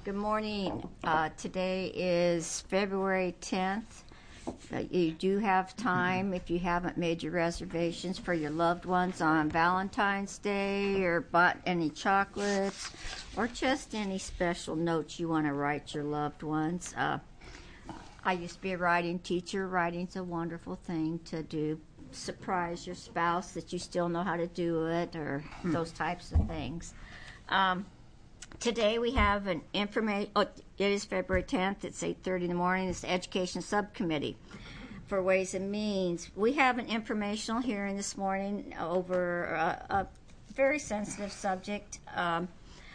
Good morning. Today is February 10th. You do have time if you haven't made your reservations for your loved ones on Valentine's Day or bought any chocolates or just any special notes you want to write your loved ones. I used to be a writing teacher. Writing's a wonderful thing to do. Surprise your spouse that you still know how to do it or those types of things. Today we have an information. Oh, it is February 10th. It's 8:30 in the morning. It's the Education Subcommittee for Ways and Means. We have an informational hearing this morning over a very sensitive subject. I'll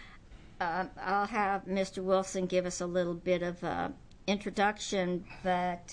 have Mr. Wilson give us a little bit of introduction, but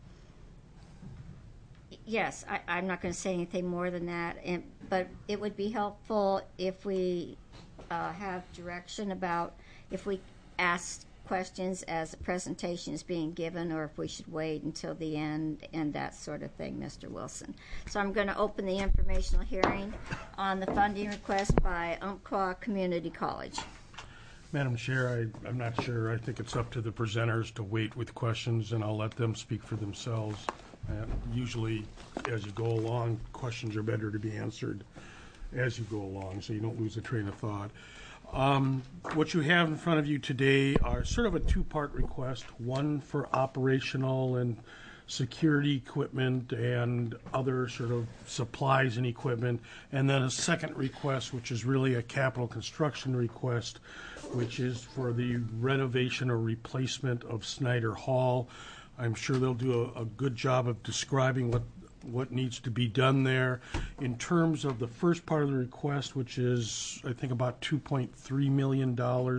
yes, I'm not going to say anything more than that. But it would be helpful if we have direction about if we ask questions as the presentation is being given or if we should wait until the end and that sort of thing, Mr. Wilson. So I'm going to open the informational hearing on the funding request by Umpqua Community College. Madam Chair, I'm not sure. I think it's up to the presenters to wait with questions, and I'll let them speak for themselves. Usually, as you go along, questions are better to be answered as you go along, so you don't lose a train of thought. What you have in front of you today are sort of a two-part request, one for operational and security equipment and other sort of supplies and equipment, and then a second request, which is really a capital construction request, which is for the renovation or replacement of Snyder Hall. I'm sure they'll do a good job of describing what needs to be done there. In terms of the first part of the request, which is, I think, about $2.3 million,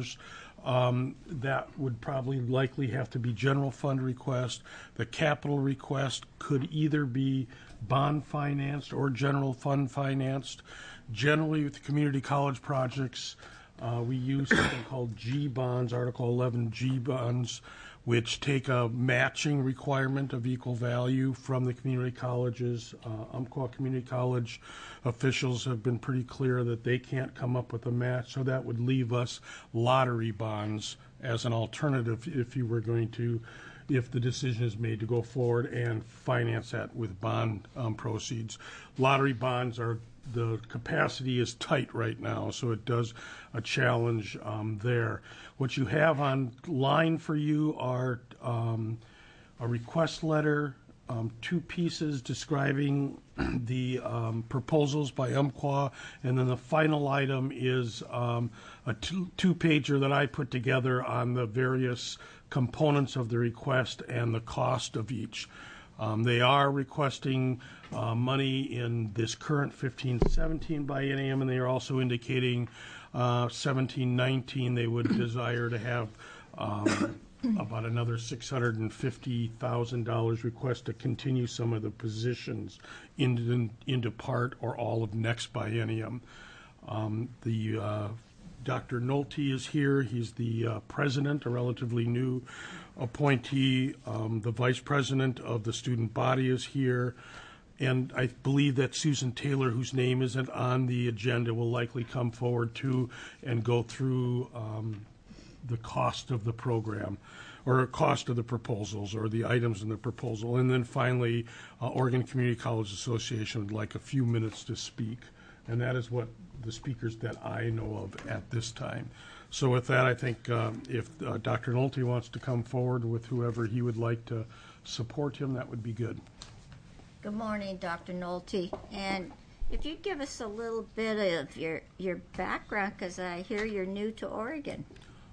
that would probably likely have to be general fund request. The capital request could either be bond financed or general fund financed. Generally, with the community college projects, we use something called G bonds, Article 11 G bonds, which take a matching requirement of equal value from the community colleges. Umpqua Community College officials have been pretty clear that they can't come up with a match, so that would leave us lottery bonds as an alternative if you were going to, if the decision is made to go forward and finance that with bond proceeds. Lottery bonds are, the capacity is tight right now, so it does a challenge there. What you have online for you are a request letter, two pieces describing the proposals by Umpqua, and then the final item is a two-pager that I put together on the various components of the request and the cost of each. They are requesting money in this current 15-17 biennium, and they are also indicating 17-19 they would desire to have about another $650,000 request to continue some of the positions into part or all of next biennium. Dr. Nolte is here. He's the president, a relatively new appointee. The vice president of the student body is here. And I believe that Susan Taylor, whose name isn't on the agenda, will likely come forward too and go through the cost of the program or cost of the proposals or the items in the proposal. And then finally, Oregon Community College Association would like a few minutes to speak. And that is what the speakers that I know of at this time. So with that, I think if Dr. Nolte wants to come forward with whoever he would like to support him, that would be good. Good morning, Dr. Nolte. And if you'd give us a little bit of your background, because I hear you're new to Oregon.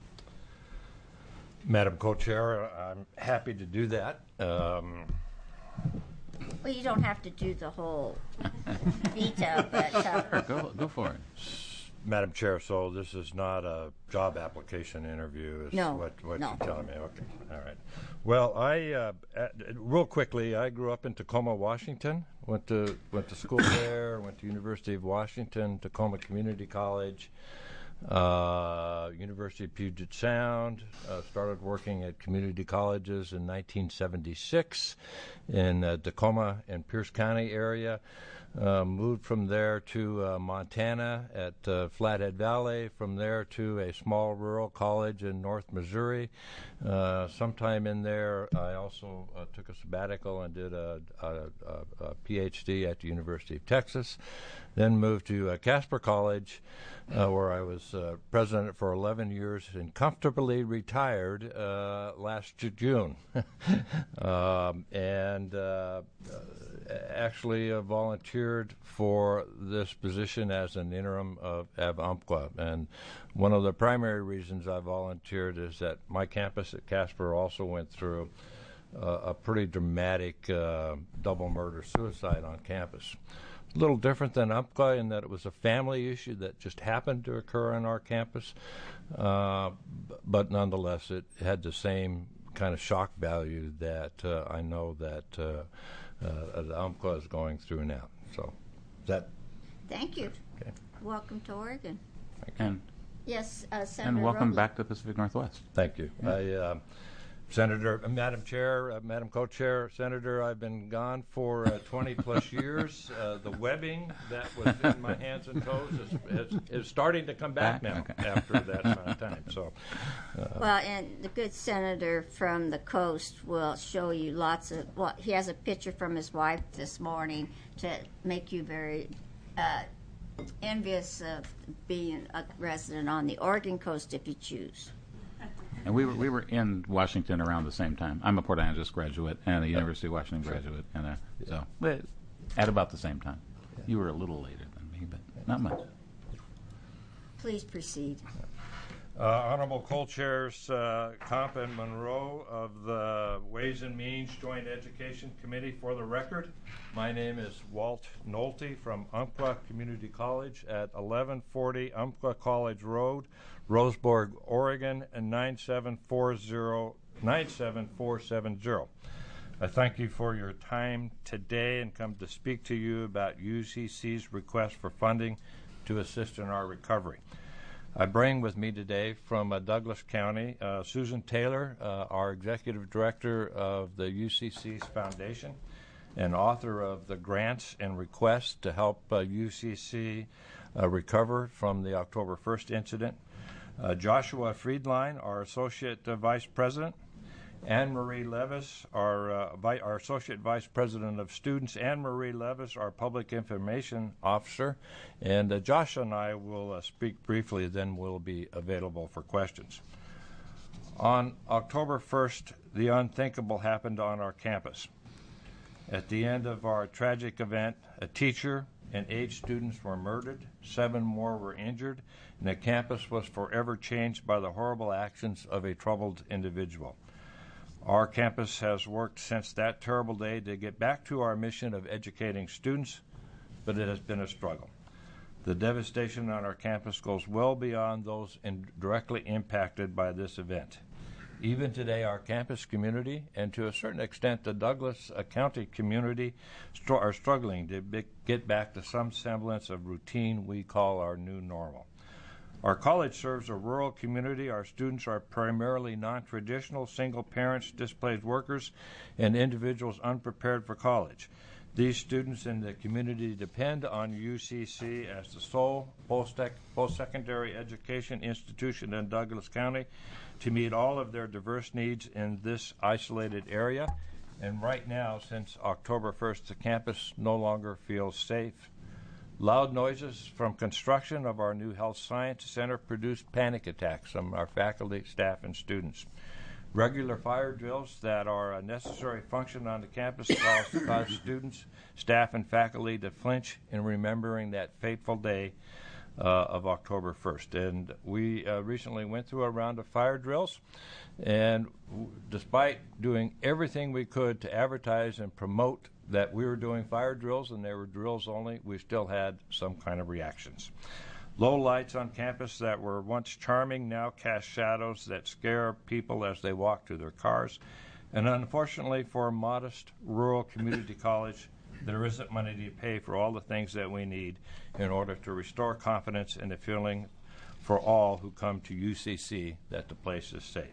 Madam Co-Chair, I'm happy to do that. Well, you don't have to do the whole veto, but... Go for it. Madam Chair, so this is not a job application interview, is what you're telling me. Okay, all right. Well, real quickly, I grew up in Tacoma, Washington. Went to school there, went to University of Washington, Tacoma Community College. University of Puget Sound, started working at community colleges in 1976 in Tacoma and Pierce County area. Moved from there to Montana at Flathead Valley, from there to a small rural college in North Missouri. Sometime in there, I also took a sabbatical and did a PhD at the University of Texas. Then moved to Casper College, where I was president for 11 years and comfortably retired last June. Actually volunteered for this position as an interim of Umpqua. And one of the primary reasons I volunteered is that my campus at Casper also went through a pretty dramatic double murder-suicide on campus. A little different than Umpqua in that it was a family issue that just happened to occur on our campus, but nonetheless it had the same kind of shock value that I know that Umpqua is going through now. So, that. Thank you. Okay. Welcome to Oregon. And yes, Senator. And welcome Robles. back to Pacific Northwest. Thank you. Yeah. Senator, Madam Chair, Madam Co-Chair, Senator, I've been gone for 20 plus years. The webbing that was in my hands and toes is starting to come back now after that amount of time. So, well, and the good senator from the coast will show you lots of. Well, he has a picture from his wife this morning to make you very envious of being a resident on the Oregon coast if you choose. And we were in Washington around the same time. I'm a Port Angeles graduate and a University of Washington graduate, and so at about the same time. You were a little later than me, but not much. Please proceed. Honorable Co-Chairs Comp and Monroe of the Ways and Means Joint Education Committee, for the record, my name is Walt Nolte from Umpqua Community College at 1140 Umpqua College Road, Roseburg, Oregon, and 97470. I thank you for your time today and come to speak to you about UCC's request for funding to assist in our recovery. I bring with me today from Douglas County Susan Taylor, our Executive Director of the UCC's Foundation and author of the grants and requests to help UCC recover from the October 1st incident. Joshua Friedline, our Associate Vice President, Anne Marie Levis, our Associate Vice President of Students, Anne Marie Levis, our Public Information Officer, and Josh and I will speak briefly, then we'll be available for questions. On October 1st, the unthinkable happened on our campus. At the end of our tragic event, a teacher and 8 students were murdered, 7 more were injured, and the campus was forever changed by the horrible actions of a troubled individual. Our campus has worked since that terrible day to get back to our mission of educating students, but it has been a struggle. The devastation on our campus goes well beyond those directly impacted by this event. Even today, our campus community, and to a certain extent the Douglas County community, are struggling to get back to some semblance of routine we call our new normal. Our college serves a rural community. Our students are primarily non-traditional, single parents, displaced workers, and individuals unprepared for college. These students in the community depend on UCC as the sole post-secondary education institution in Douglas County to meet all of their diverse needs in this isolated area. And right now, since October 1st, the campus no longer feels safe. Loud noises from construction of our new Health Science Center produced panic attacks from our faculty, staff, and students. Regular fire drills that are a necessary function on the campus cause students, staff, and faculty to flinch in remembering that fateful day of October 1st. And we recently went through a round of fire drills, and despite doing everything we could to advertise and promote that we were doing fire drills and they were drills only, we still had some kind of reactions. Low lights on campus that were once charming now cast shadows that scare people as they walk to their cars. And unfortunately for a modest rural community college, there isn't money to pay for all the things that we need in order to restore confidence and the feeling for all who come to UCC that the place is safe.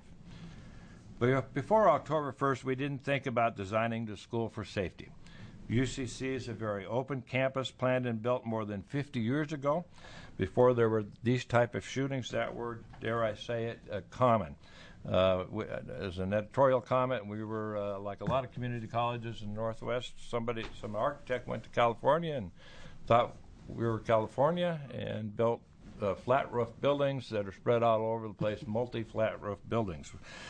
But before October 1st, we didn't think about designing the school for safety. UCC is a very open campus planned and built more than 50 years ago, before there were these type of shootings that were, dare I say it, common. As an editorial comment, we were like a lot of community colleges in the Northwest. Some architect went to California and thought we were California and built flat roof buildings that are spread out all over the place, multi-flat roof buildings.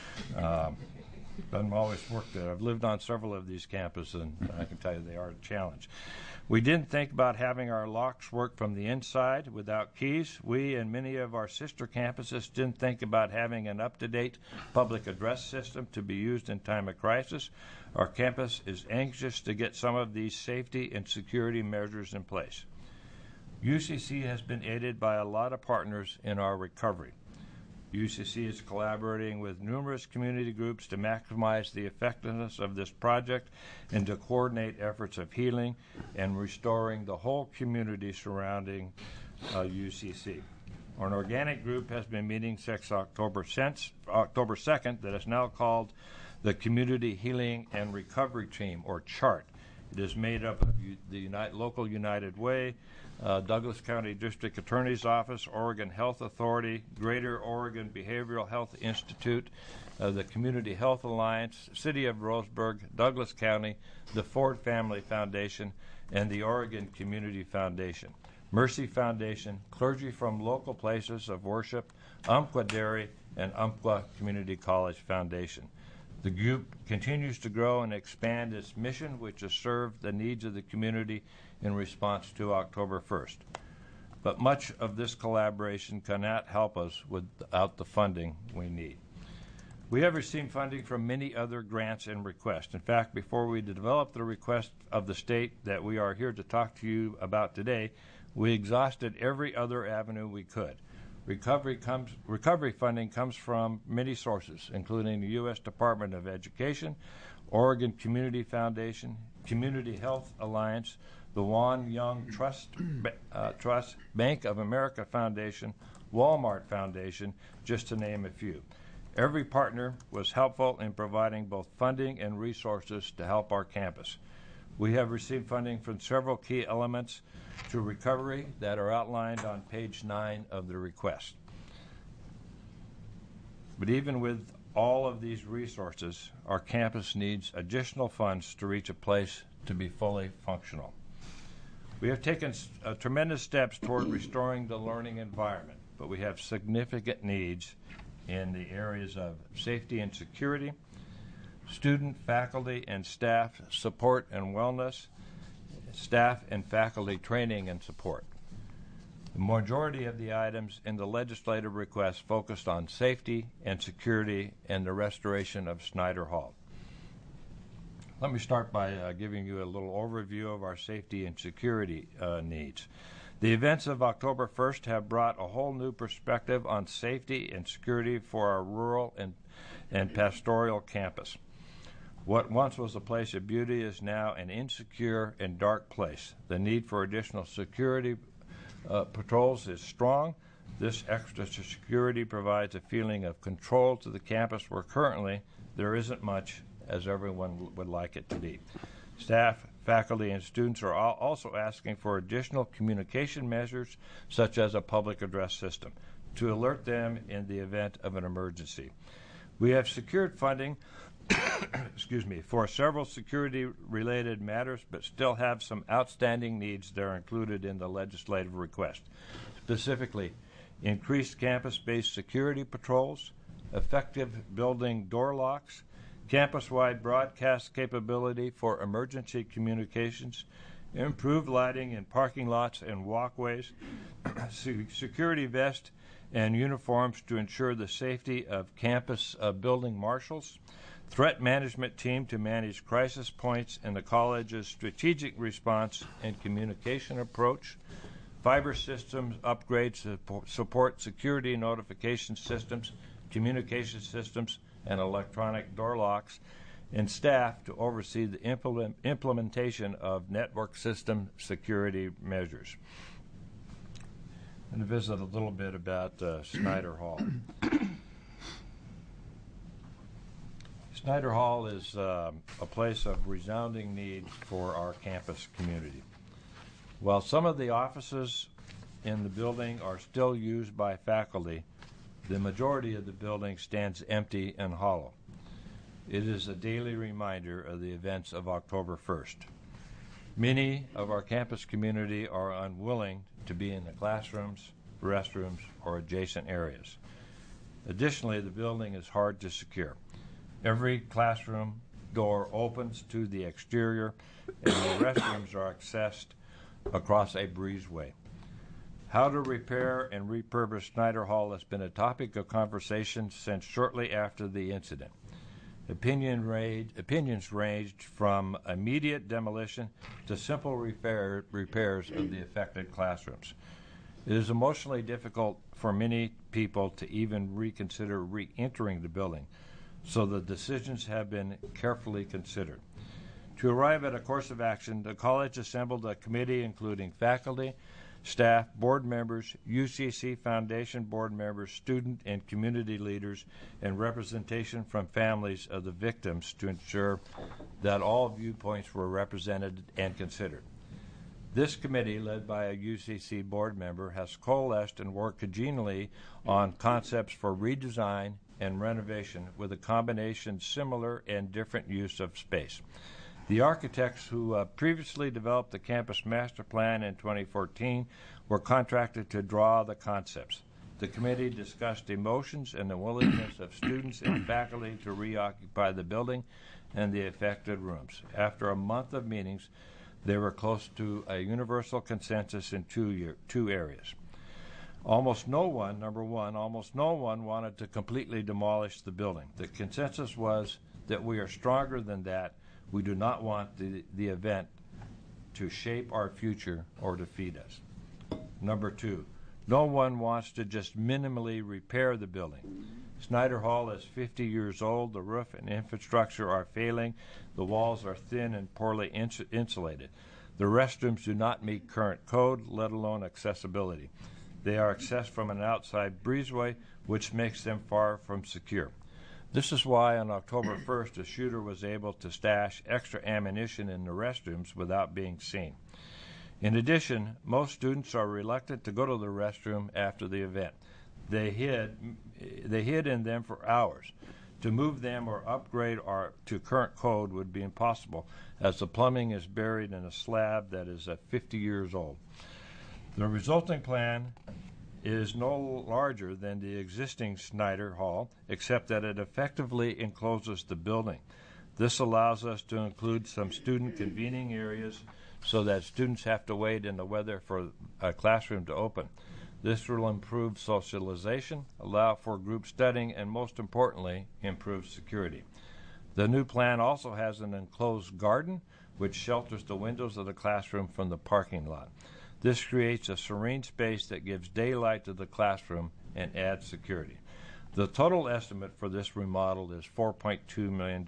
Doesn't always work there. I've lived on several of these campuses, and I can tell you they are a challenge. We didn't think about having our locks work from the inside without keys. We and many of our sister campuses didn't think about having an up-to-date public address system to be used in time of crisis. Our campus is anxious to get some of these safety and security measures in place. UCC has been aided by a lot of partners in our recovery. UCC is collaborating with numerous community groups to maximize the effectiveness of this project and to coordinate efforts of healing and restoring the whole community surrounding UCC. An organic group has been meeting since October 2nd that is now called the Community Healing and Recovery Team, or CHART. It is made up of the local United Way, Douglas County District Attorney's Office, Oregon Health Authority, Greater Oregon Behavioral Health Institute, the Community Health Alliance, City of Roseburg, Douglas County, the Ford Family Foundation, and the Oregon Community Foundation, Mercy Foundation, clergy from local places of worship, Umpqua Dairy, and Umpqua Community College Foundation. The group continues to grow and expand its mission, which is serve the needs of the community in response to October 1st. But much of this collaboration cannot help us without the funding we need. We have received funding from many other grants and requests. In fact, before we developed the request of the state that we are here to talk to you about today, we exhausted every other avenue we could. Recovery funding comes from many sources, including the U.S. Department of Education, Oregon Community Foundation, Community Health Alliance, the Juan Young Trust, Bank of America Foundation, Walmart Foundation, just to name a few. Every partner was helpful in providing both funding and resources to help our campus. We have received funding from several key elements to recovery that are outlined on page 9 of the request. But even with all of these resources, our campus needs additional funds to reach a place to be fully functional. We have taken tremendous steps toward restoring the learning environment, but we have significant needs in the areas of safety and security, student, faculty, and staff support and wellness, staff and faculty training and support. The majority of the items in the legislative request focused on safety and security and the restoration of Snyder Hall. Let me start by giving you a little overview of our safety and security needs. The events of October 1st have brought a whole new perspective on safety and security for our rural and pastoral campus. What once was a place of beauty is now an insecure and dark place. The need for additional security patrols is strong. This extra security provides a feeling of control to the campus where currently there isn't much, as everyone would like it to be. Staff, faculty, and students are also asking for additional communication measures, such as a public address system, to alert them in the event of an emergency. We have secured funding for several security-related matters, but still have some outstanding needs that are included in the legislative request. Specifically, increased campus-based security patrols, effective building door locks, campus-wide broadcast capability for emergency communications, improved lighting in parking lots and walkways, security vests and uniforms to ensure the safety of campus building marshals, threat management team to manage crisis points in the college's strategic response and communication approach, fiber systems upgrades to support security notification systems, communication systems, and electronic door locks, and staff to oversee the implementation of network system security measures. and visit a little bit about Snyder Hall. Snyder Hall is a place of resounding need for our campus community. While some of the offices in the building are still used by faculty, the majority of the building stands empty and hollow. It is a daily reminder of the events of October 1st. Many of our campus community are unwilling to be in the classrooms, restrooms, or adjacent areas. Additionally, the building is hard to secure. Every classroom door opens to the exterior, and the restrooms are accessed across a breezeway. How to repair and repurpose Snyder Hall has been a topic of conversation since shortly after the incident. Opinions ranged from immediate demolition to simple repairs of the affected classrooms. It is emotionally difficult for many people to even reconsider re-entering the building, so the decisions have been carefully considered. To arrive at a course of action, the college assembled a committee including faculty, staff, board members, UCC Foundation board members, student and community leaders, and representation from families of the victims to ensure that all viewpoints were represented and considered. This committee, led by a UCC board member, has coalesced and worked congenially on concepts for redesign and renovation with a combination similar and different use of space. The architects who previously developed the campus master plan in 2014 were contracted to draw the concepts. The committee discussed emotions and the willingness of students and faculty to reoccupy the building and the affected rooms. After a month of meetings, they were close to a universal consensus in two areas. Almost no one wanted to completely demolish the building. The consensus was that we are stronger than that. We do not want the event to shape our future or defeat us. Number two, no one wants to just minimally repair the building. Snyder Hall is 50 years old. The roof and infrastructure are failing. The walls are thin and poorly insulated. The restrooms do not meet current code, let alone accessibility. They are accessed from an outside breezeway, which makes them far from secure. This is why on October 1st, a shooter was able to stash extra ammunition in the restrooms without being seen. In addition, most students are reluctant to go to the restroom after the event. They hid in them for hours. To move them or upgrade to current code would be impossible, as the plumbing is buried in a slab that is 50 years old. The resulting plan is no larger than the existing Snyder Hall, except that it effectively encloses the building. This allows us to include some student convening areas so that students have to wait in the weather for a classroom to open. This will improve socialization, allow for group studying, and most importantly, improve security. The new plan also has an enclosed garden, which shelters the windows of the classroom from the parking lot. This creates a serene space that gives daylight to the classroom and adds security. The total estimate for this remodel is $4.2 million.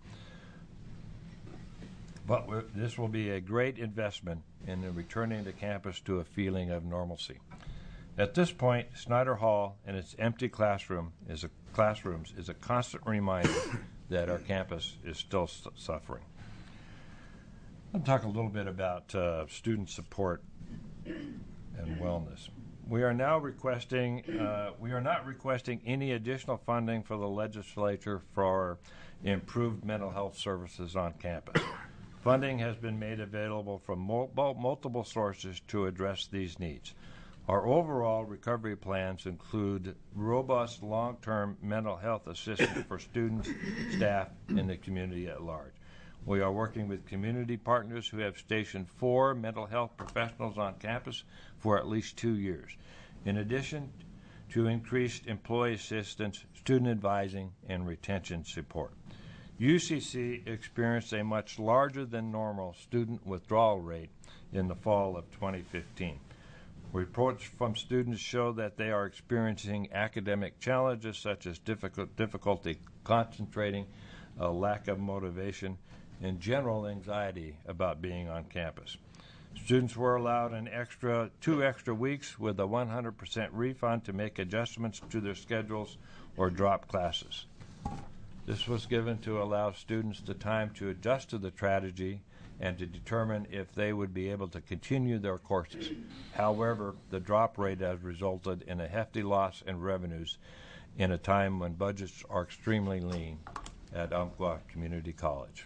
But this will be a great investment in returning the campus to a feeling of normalcy. At this point, Snyder Hall and its empty classrooms is a constant reminder that our campus is still suffering. I'll talk a little bit about student support and wellness. We are not requesting any additional funding for the legislature for improved mental health services on campus. Funding has been made available from multiple sources to address these needs. Our overall recovery plans include robust long-term mental health assistance for students, staff, and the community at large. We are working with community partners who have stationed 4 mental health professionals on campus for at least 2 years, in addition to increased employee assistance, student advising, and retention support. UCC experienced a much larger than normal student withdrawal rate in the fall of 2015. Reports from students show that they are experiencing academic challenges such as difficulty concentrating, a lack of motivation, and general anxiety about being on campus. Students were allowed two extra weeks with a 100% refund to make adjustments to their schedules or drop classes. This was given to allow students the time to adjust to the tragedy and to determine if they would be able to continue their courses. However, the drop rate has resulted in a hefty loss in revenues in a time when budgets are extremely lean at Umpqua Community College.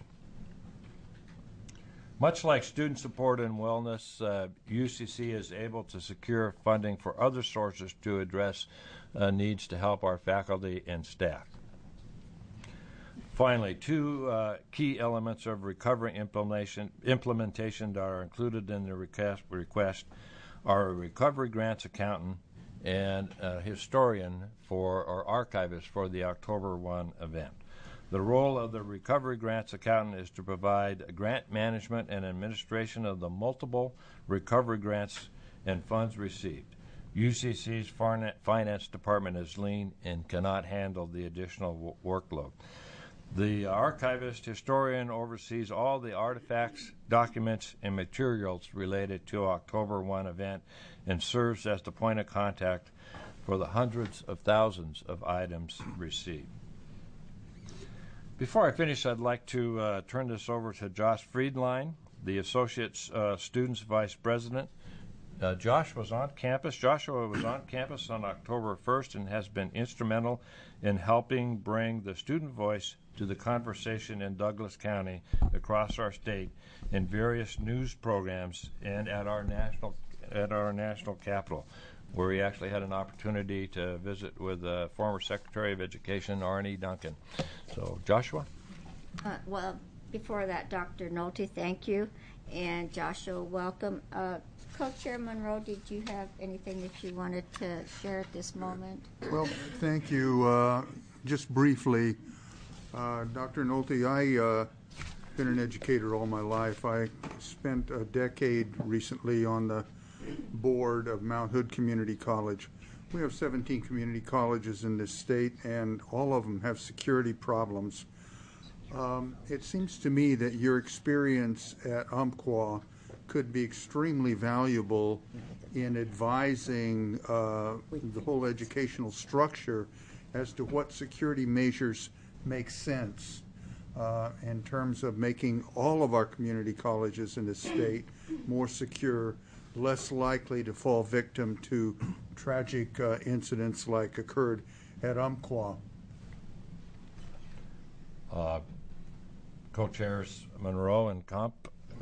Much like student support and wellness, UCC is able to secure funding for other sources to address needs to help our faculty and staff. Finally, two key elements of recovery implementation that are included in the request are a recovery grants accountant and a historian or archivist for the October 1 event. The role of the recovery grants accountant is to provide grant management and administration of the multiple recovery grants and funds received. UCC's finance department is lean and cannot handle the additional workload. The archivist historian oversees all the artifacts, documents, and materials related to October 1 event and serves as the point of contact for the hundreds of thousands of items received. Before I finish, I'd like to turn this over to Josh Friedline, the Associate Students Vice President. Joshua was on campus on October 1st and has been instrumental in helping bring the student voice to the conversation in Douglas County, across our state, in various news programs and at our national capital, where he actually had an opportunity to visit with former Secretary of Education Arne Duncan. So, Joshua? Well, before that, Dr. Nolte, thank you. And Joshua, welcome. Co-Chair Monroe, did you have anything that you wanted to share at this moment? Well, thank you. Just briefly, Dr. Nolte, I've been an educator all my life. I spent a decade recently on the board of Mount Hood Community College. We have 17 community colleges in this state, and all of them have security problems. It seems to me that your experience at Umpqua could be extremely valuable in advising the whole educational structure as to what security measures make sense in terms of making all of our community colleges in the state more secure, less likely to fall victim to tragic incidents like occurred at Umpqua. Co-chairs Monroe and Comp,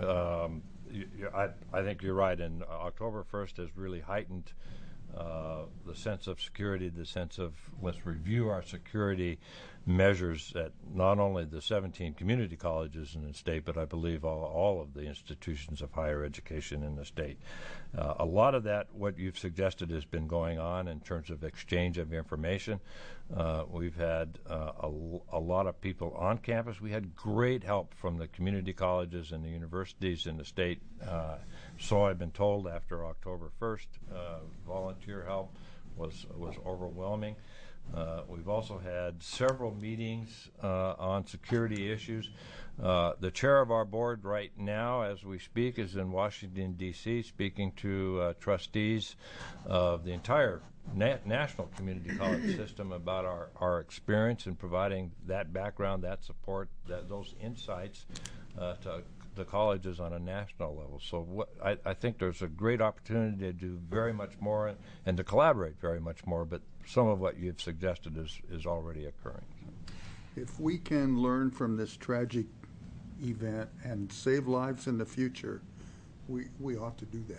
I think you're right, and October 1st has really heightened the sense of security, the sense of let's review our security measures at not only the 17 community colleges in the state, but I believe all of the institutions of higher education in the state. A lot of that, what you've suggested, has been going on in terms of exchange of information. We've had a lot of people on campus. We had great help from the community colleges and the universities in the state. So I've been told after October 1st, volunteer help was overwhelming. We've also had several meetings on security issues. The chair of our board right now, as we speak, is in Washington, D.C., speaking to trustees of the entire national community college system about our experience in providing that background, that support, those insights to the colleges on a national level. So I think there's a great opportunity to do very much more and to collaborate very much more, but some of what you've suggested is already occurring. If we can learn from this tragic event and save lives in the future, we ought to do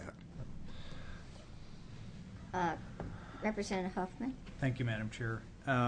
that. Representative Huffman. Thank you, Madam Chair.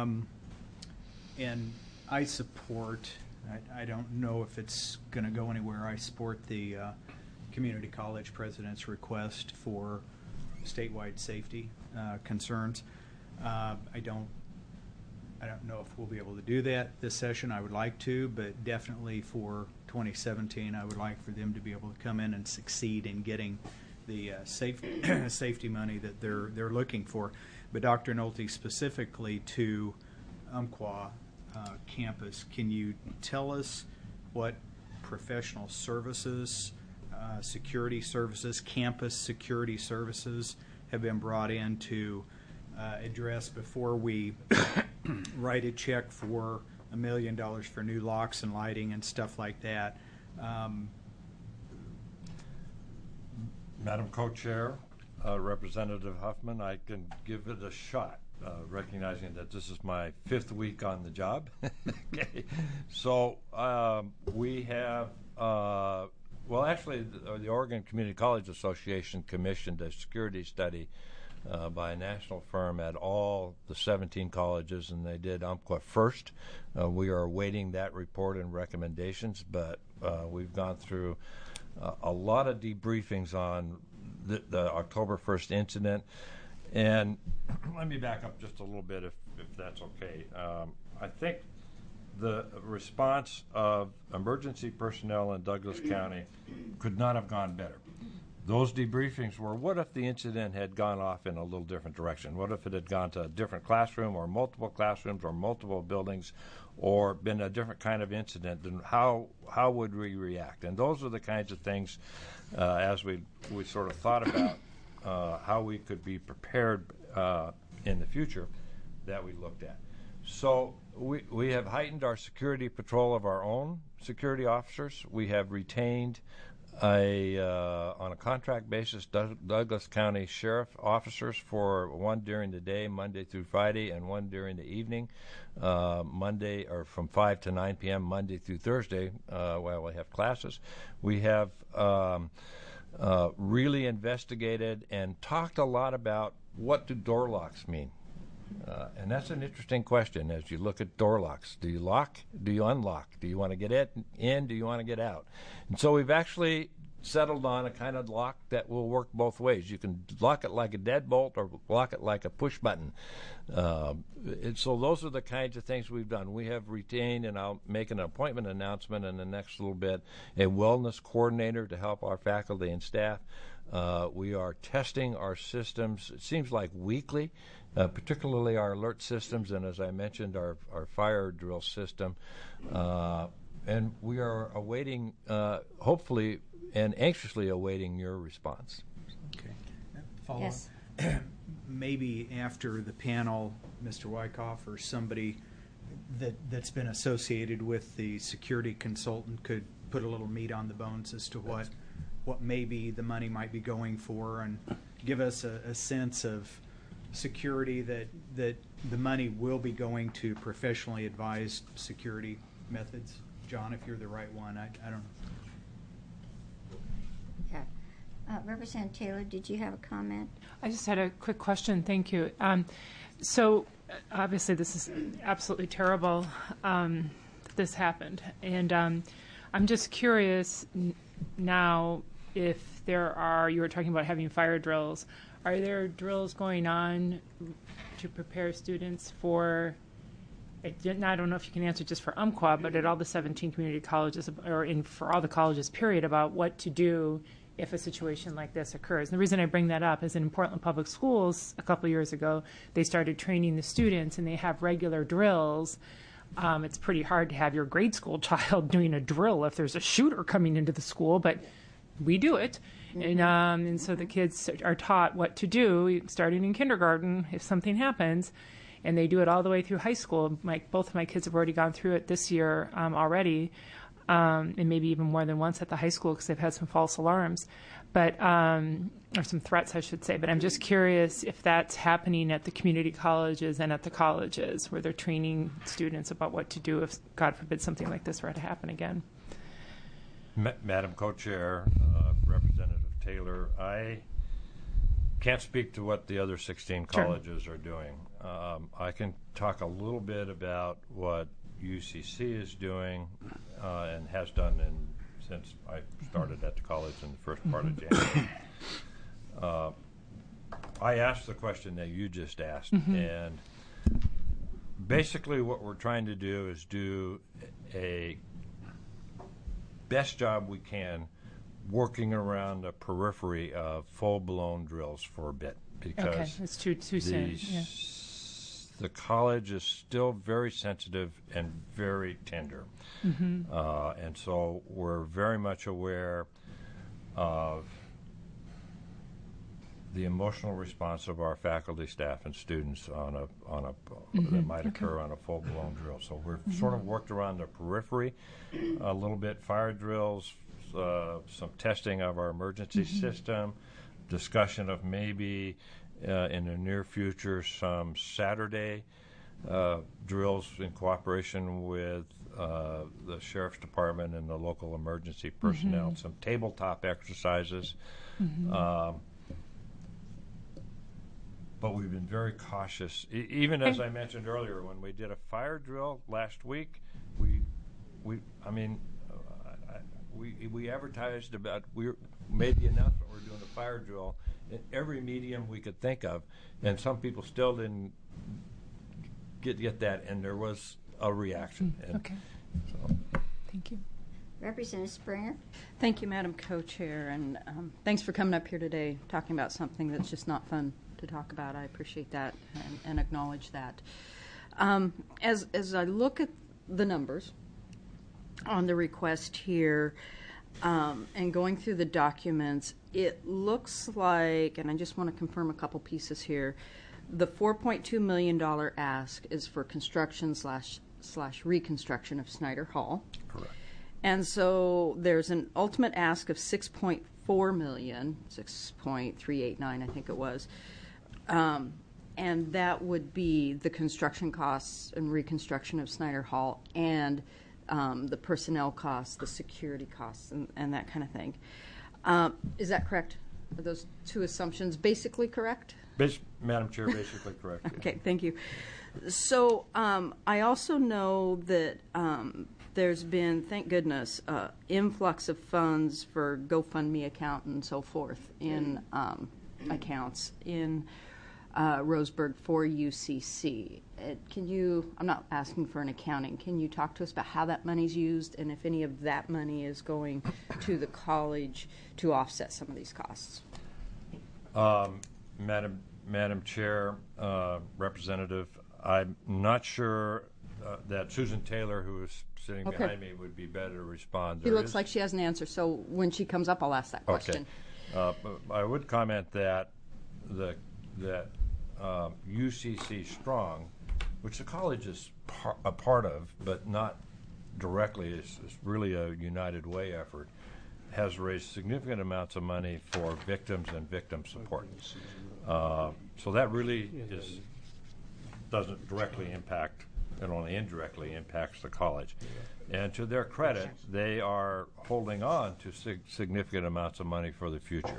And I support, I don't know if it's going to go anywhere, I support the community college president's request for statewide safety concerns. I don't know if we'll be able to do that this session. I would like to, but definitely for 2017, I would like for them to be able to come in and succeed in getting the safety money that they're looking for. But Dr. Nolte, specifically to Umpqua campus, can you tell us what professional services security services, campus security services have been brought in to address before we write a check for $1 million for new locks and lighting and stuff like that. Madam Co-Chair, Representative Huffman, I can give it a shot, recognizing that this is my 5th week on the job. Okay. So we have, well, actually, the Oregon Community College Association commissioned a security study by a national firm at all the 17 colleges, and they did Umpqua first. We are awaiting that report and recommendations, but we've gone through a lot of debriefings on the October 1st incident. And let me back up just a little bit if that's okay. I think the response of emergency personnel in Douglas County could not have gone better. Those debriefings were, what if the incident had gone off in a little different direction? What if it had gone to a different classroom or multiple classrooms or multiple buildings or been a different kind of incident? Then how would we react? And those are the kinds of things, as we sort of thought about how we could be prepared in the future, that we looked at. So we have heightened our security patrol of our own security officers. We have retained on a contract basis, Douglas County Sheriff officers for one during the day, Monday through Friday, and one during the evening, Monday or from 5 to 9 p.m. Monday through Thursday, while we have classes. We have really investigated and talked a lot about what do door locks mean. And that's an interesting question as you look at door locks. Do you lock? Do you unlock? Do you want to get in? Do you want to get out? And so we've actually settled on a kind of lock that will work both ways. You can lock it like a deadbolt or lock it like a push button. And so those are the kinds of things we've done. We have retained, and I'll make an appointment announcement in the next little bit, a wellness coordinator to help our faculty and staff. We are testing our systems, it seems like weekly, particularly our alert systems, and as I mentioned, our fire drill system. And we are awaiting, hopefully, and anxiously awaiting your response. Okay. Follow Yes. up. Maybe after the panel, Mr. Wyckoff or somebody that's been associated with the security consultant could put a little meat on the bones as to what maybe the money might be going for, and give us a sense of security that the money will be going to professionally advised security methods. John, if you're the right one, I don't know. Yeah. Representative Taylor, did you have a comment? I just had a quick question. Thank you. So obviously this is absolutely terrible that this happened. And I'm just curious now if there are, you were talking about having fire drills, are there drills going on to prepare students for, I don't know if you can answer just for Umpqua, but at all the 17 community colleges, or for all the colleges, period, about what to do if a situation like this occurs. And the reason I bring that up is in Portland Public Schools a couple of years ago, they started training the students, and they have regular drills. It's pretty hard to have your grade school child doing a drill if there's a shooter coming into the school, but we do it. And so the kids are taught what to do starting in kindergarten if something happens, and they do it all the way through high school. Both of my kids have already gone through it this year already, and maybe even more than once at the high school because they've had some false alarms, but or some threats, I should say. But I'm just curious if that's happening at the community colleges and at the colleges where they're training students about what to do if, God forbid, something like this were to happen again. Madam Co-Chair, Representative Taylor, I can't speak to what the other 16 colleges are doing. I can talk a little bit about what UCC is doing and has done since I started at the college in the first part of January. I asked the question that you just asked, and basically what we're trying to do is do a best job we can working around the periphery of full-blown drills for a bit, because okay, it's too soon. Yeah. The college is still very sensitive and very tender. And so we're very much aware of the emotional response of our faculty, staff, and students on a that might occur on a full-blown drill. So we're sort of worked around the periphery a little bit. Fire drills, some testing of our emergency system, discussion of maybe in the near future some Saturday drills in cooperation with the sheriff's department and the local emergency personnel. Some tabletop exercises. But we've been very cautious. Even as I mentioned earlier, when we did a fire drill last week, we advertised about, we made the announcement we're doing a fire drill in every medium we could think of, and some people still didn't get that, and there was a reaction. Okay. So. Thank you. Representative Springer. Thank you, Madam Co-Chair, and thanks for coming up here today talking about something that's just not fun to talk about. I appreciate that and acknowledge that. As I look at the numbers on the request here and going through the documents, it looks like, and I just want to confirm a couple pieces here, the $4.2 million ask is for construction slash reconstruction of Snyder Hall. Correct. And so there's an ultimate ask of $6.4 million, 6.389 I think it was. And that would be the construction costs and reconstruction of Snyder Hall and the personnel costs, the security costs, and that kind of thing. Is that correct? Are those two assumptions basically correct? Madam Chair, basically correct. Okay, thank you. So I also know that there's been, thank goodness, influx of funds for GoFundMe account and so forth in accounts in Roseburg for UCC. Can you, I'm not asking for an accounting, can you talk to us about how that money's used and if any of that money is going to the college to offset some of these costs? Madam Chair, Representative, I'm not sure that Susan Taylor, who is sitting behind me, would be better to respond. It looks like she has an answer, so when she comes up, I'll ask that question. Okay. I would comment that UCC Strong, which the college is a part of, but not directly, it's really a United Way effort, has raised significant amounts of money for victims and victim support. So that really doesn't directly impact, it only indirectly impacts the college. And to their credit, they are holding on to significant amounts of money for the future.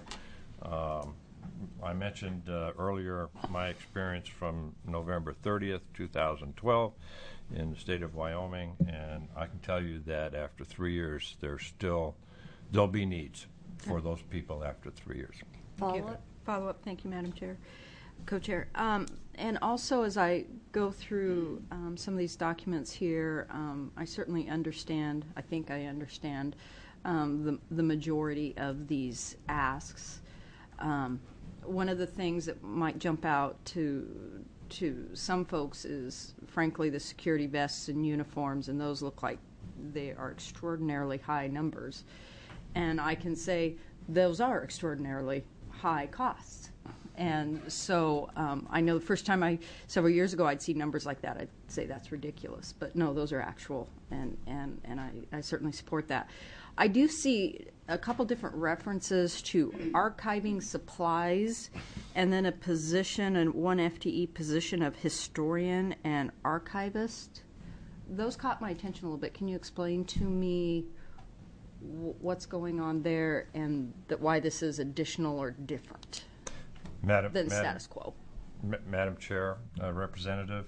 I mentioned earlier my experience from November 30th, 2012 in the state of Wyoming, and I can tell you that after 3 years, there'll be needs for those people after 3 years. Follow up. Thank you, Madam Chair, Co-Chair. And also, as I go through some of these documents here, I certainly understand, I think I understand the majority of these asks. One of the things that might jump out to some folks is, frankly, the security vests and uniforms, and those look like they are extraordinarily high numbers. And I can say those are extraordinarily high costs. And so I know the first time several years ago, I'd see numbers like that, I'd say that's ridiculous. But no, those are actual, and I certainly support that. I do see a couple different references to archiving supplies and then a position, and one FTE position of historian and archivist. Those caught my attention a little bit. Can you explain to me what's going on there and why this is additional or different than status quo? Madam Chair, Representative,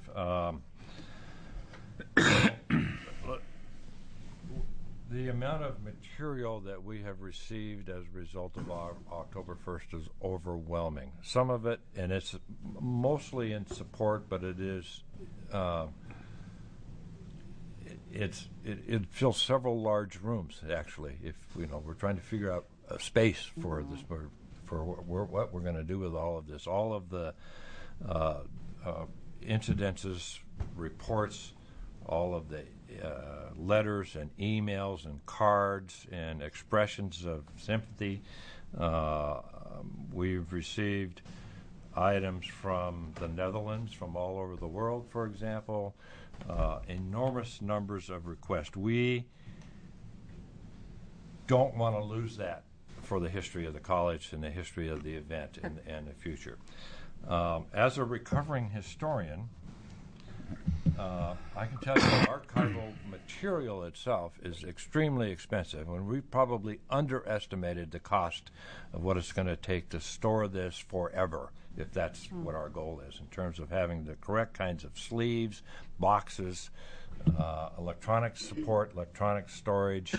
the amount of material that we have received as a result of our October 1st is overwhelming. Some of it, and it's mostly in support, but it is it fills several large rooms, actually. If we're trying to figure out a space for this, for what we're going to do with all of this. All of the incidences, reports, all of the letters and emails and cards and expressions of sympathy. We've received items from the Netherlands, from all over the world, for example, enormous numbers of requests. We don't want to lose that for the history of the college and the history of the event and the future. As a recovering historian, I can tell you that archival material itself is extremely expensive, and we probably underestimated the cost of what it's going to take to store this forever, if that's what our goal is, in terms of having the correct kinds of sleeves, boxes, electronic support, electronic storage.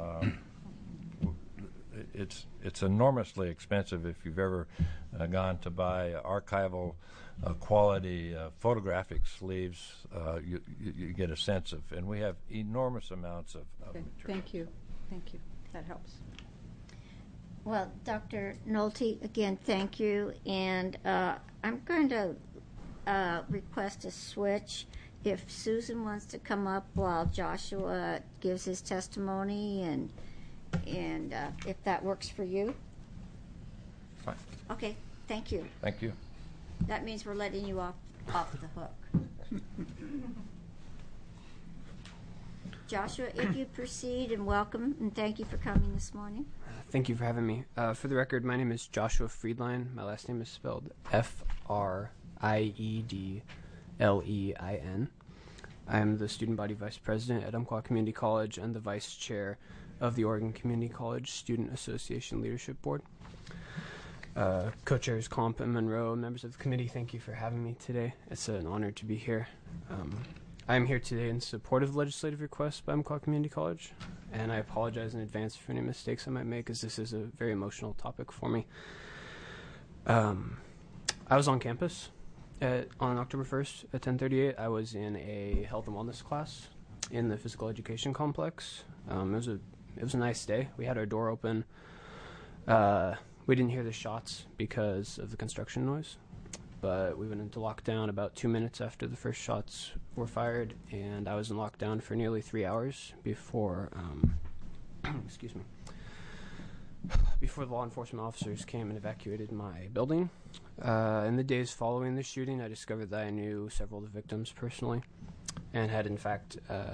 It's enormously expensive. If you've ever gone to buy archival quality photographic sleeves, you get a sense of, and we have enormous amounts of Okay. material. Thank you. That helps. Well, Dr. Nolte, again, thank you. And I'm going to request a switch. If Susan wants to come up while Joshua gives his testimony, and if that works for you. Fine. Okay, thank you. Thank you. That means we're letting you off the hook. Joshua, if you proceed, and welcome, and thank you for coming this morning. Thank you for having me. For the record, my name is Joshua Friedlein. My last name is spelled Friedlein. I am the student body vice president at Umpqua Community College and the vice chair of the Oregon Community College Student Association Leadership Board. Co-chairs Comp and Monroe, members of the committee, thank you for having me today. It's an honor to be here. I am here today in support of the legislative request by Umpqua Community College, and I apologize in advance for any mistakes I might make, as this is a very emotional topic for me. I was on campus on October 1st at 10:38. I was in a health and wellness class in the physical education complex. It was a nice day. We had our door open. We didn't hear the shots because of the construction noise, but we went into lockdown about 2 minutes after the first shots were fired, and I was in lockdown for nearly 3 hours before, before the law enforcement officers came and evacuated my building. In the days following the shooting, I discovered that I knew several of the victims personally, and had in fact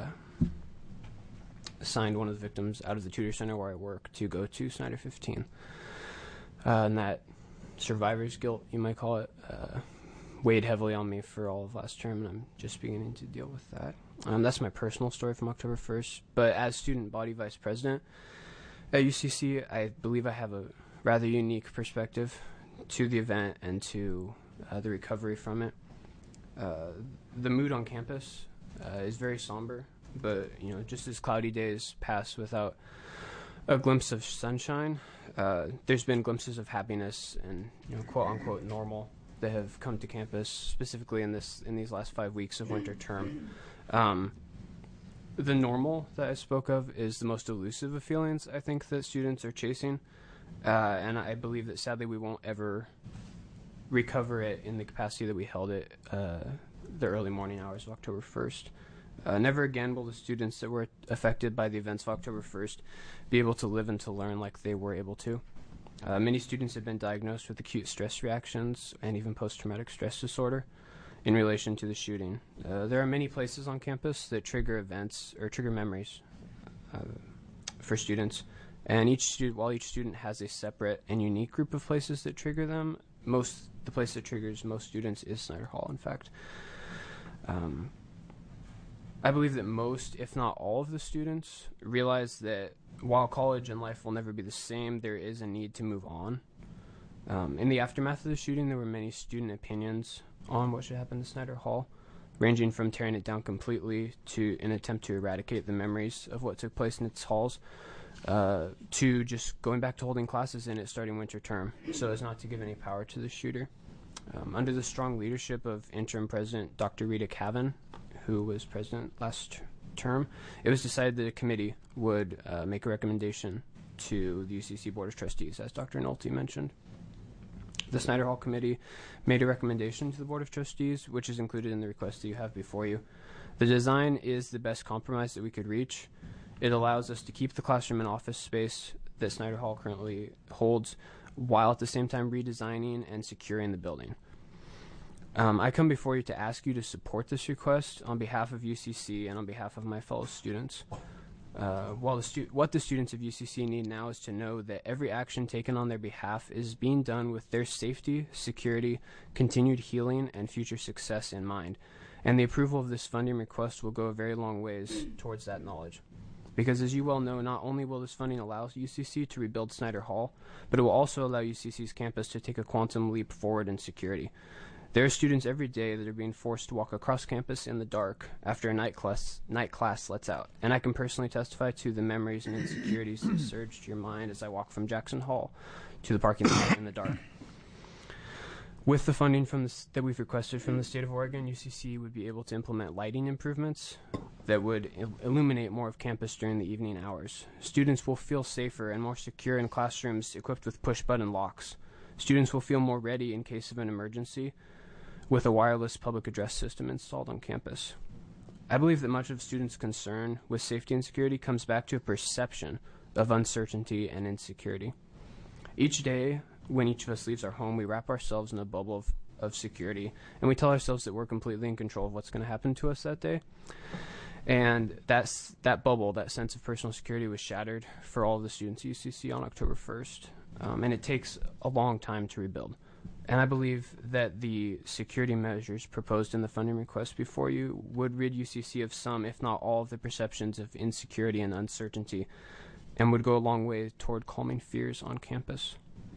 assigned one of the victims out of the Tudor Center where I work to go to Snyder 15. And that survivor's guilt, you might call it, weighed heavily on me for all of last term, and I'm just beginning to deal with that. That's my personal story from October 1st. But as student body vice president at UCC, I believe I have a rather unique perspective to the event and to the recovery from it. The mood on campus is very somber, but just as cloudy days pass without a glimpse of sunshine, there's been glimpses of happiness and quote unquote normal that have come to campus, specifically in these last 5 weeks of winter term. The normal that I spoke of is the most elusive of feelings I think that students are chasing, and I believe that sadly we won't ever recover it in the capacity that we held it the early morning hours of October 1st. Never again will the students that were affected by the events of October 1st be able to live and to learn like they were able to. Many students have been diagnosed with acute stress reactions and even post-traumatic stress disorder in relation to the shooting. There are many places on campus that trigger events or trigger memories for students, and while each student has a separate and unique group of places that trigger them, the place that triggers most students is Snyder Hall, in fact. I believe that most, if not all of the students, realize that while college and life will never be the same, there is a need to move on. In the aftermath of the shooting, there were many student opinions on what should happen to Snyder Hall, ranging from tearing it down completely to an attempt to eradicate the memories of what took place in its halls, to just going back to holding classes in it starting winter term, so as not to give any power to the shooter. Under the strong leadership of interim president Dr. Rita Cavan, who was president last term, it was decided that a committee would make a recommendation to the UCC Board of Trustees, as Dr. Nolte mentioned. The Snyder Hall Committee made a recommendation to the Board of Trustees, which is included in the request that you have before you. The design is the best compromise that we could reach. It allows us to keep the classroom and office space that Snyder Hall currently holds, while at the same time redesigning and securing the building. I come before you to ask you to support this request on behalf of UCC and on behalf of my fellow students. What the students of UCC need now is to know that every action taken on their behalf is being done with their safety, security, continued healing, and future success in mind. And the approval of this funding request will go a very long ways towards that knowledge. Because as you well know, not only will this funding allow UCC to rebuild Snyder Hall, but it will also allow UCC's campus to take a quantum leap forward in security. There are students every day that are being forced to walk across campus in the dark after a night class lets out. And I can personally testify to the memories and insecurities that surge to your mind as I walk from Jackson Hall to the parking lot in the dark. With the funding that we've requested from the state of Oregon, UCC would be able to implement lighting improvements that would illuminate more of campus during the evening hours. Students will feel safer and more secure in classrooms equipped with push-button locks. Students will feel more ready in case of an emergency with a wireless public address system installed on campus. I believe that much of students' concern with safety and security comes back to a perception of uncertainty and insecurity. Each day, when each of us leaves our home, we wrap ourselves in a bubble of security, and we tell ourselves that we're completely in control of what's going to happen to us that day. And that bubble, that sense of personal security, was shattered for all of the students at UCC on October 1st. And it takes a long time to rebuild. And I believe that the security measures proposed in the funding request before you would rid UCC of some, if not all, of the perceptions of insecurity and uncertainty, and would go a long way toward calming fears on campus.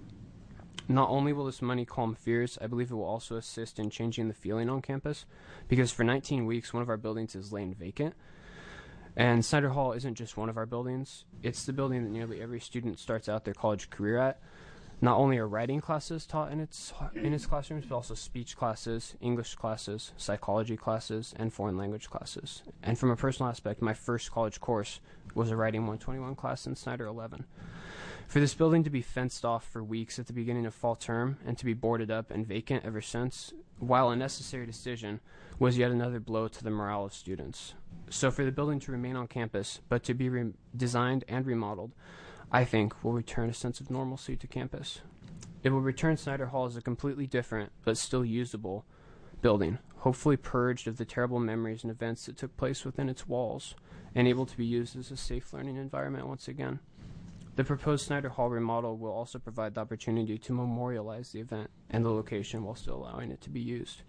Not only will this money calm fears, I believe it will also assist in changing the feeling on campus, because for 19 weeks, one of our buildings is laying vacant. And Snyder Hall isn't just one of our buildings. It's the building that nearly every student starts out their college career at. Not only are writing classes taught in its classrooms, but also speech classes, English classes, psychology classes, and foreign language classes. And from a personal aspect, my first college course was a Writing 121 class in Snyder 11. For this building to be fenced off for weeks at the beginning of fall term and to be boarded up and vacant ever since, while a necessary decision, was yet another blow to the morale of students. So for the building to remain on campus, but to be designed and remodeled, I think will return a sense of normalcy to campus. It will return Snyder Hall as a completely different, but still usable, building, hopefully purged of the terrible memories and events that took place within its walls, and able to be used as a safe learning environment once again. The proposed Snyder Hall remodel will also provide the opportunity to memorialize the event and the location while still allowing it to be used.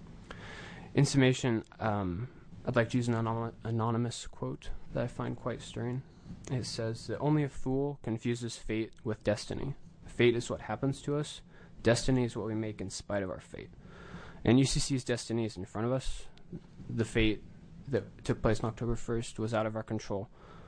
In summation, I'd like to use an anonymous quote that I find quite stirring. It says that only a fool confuses fate with destiny. Fate is what happens to us. Destiny is what we make in spite of our fate. And UCC's destiny is in front of us. The fate that took place on October 1st was out of our control.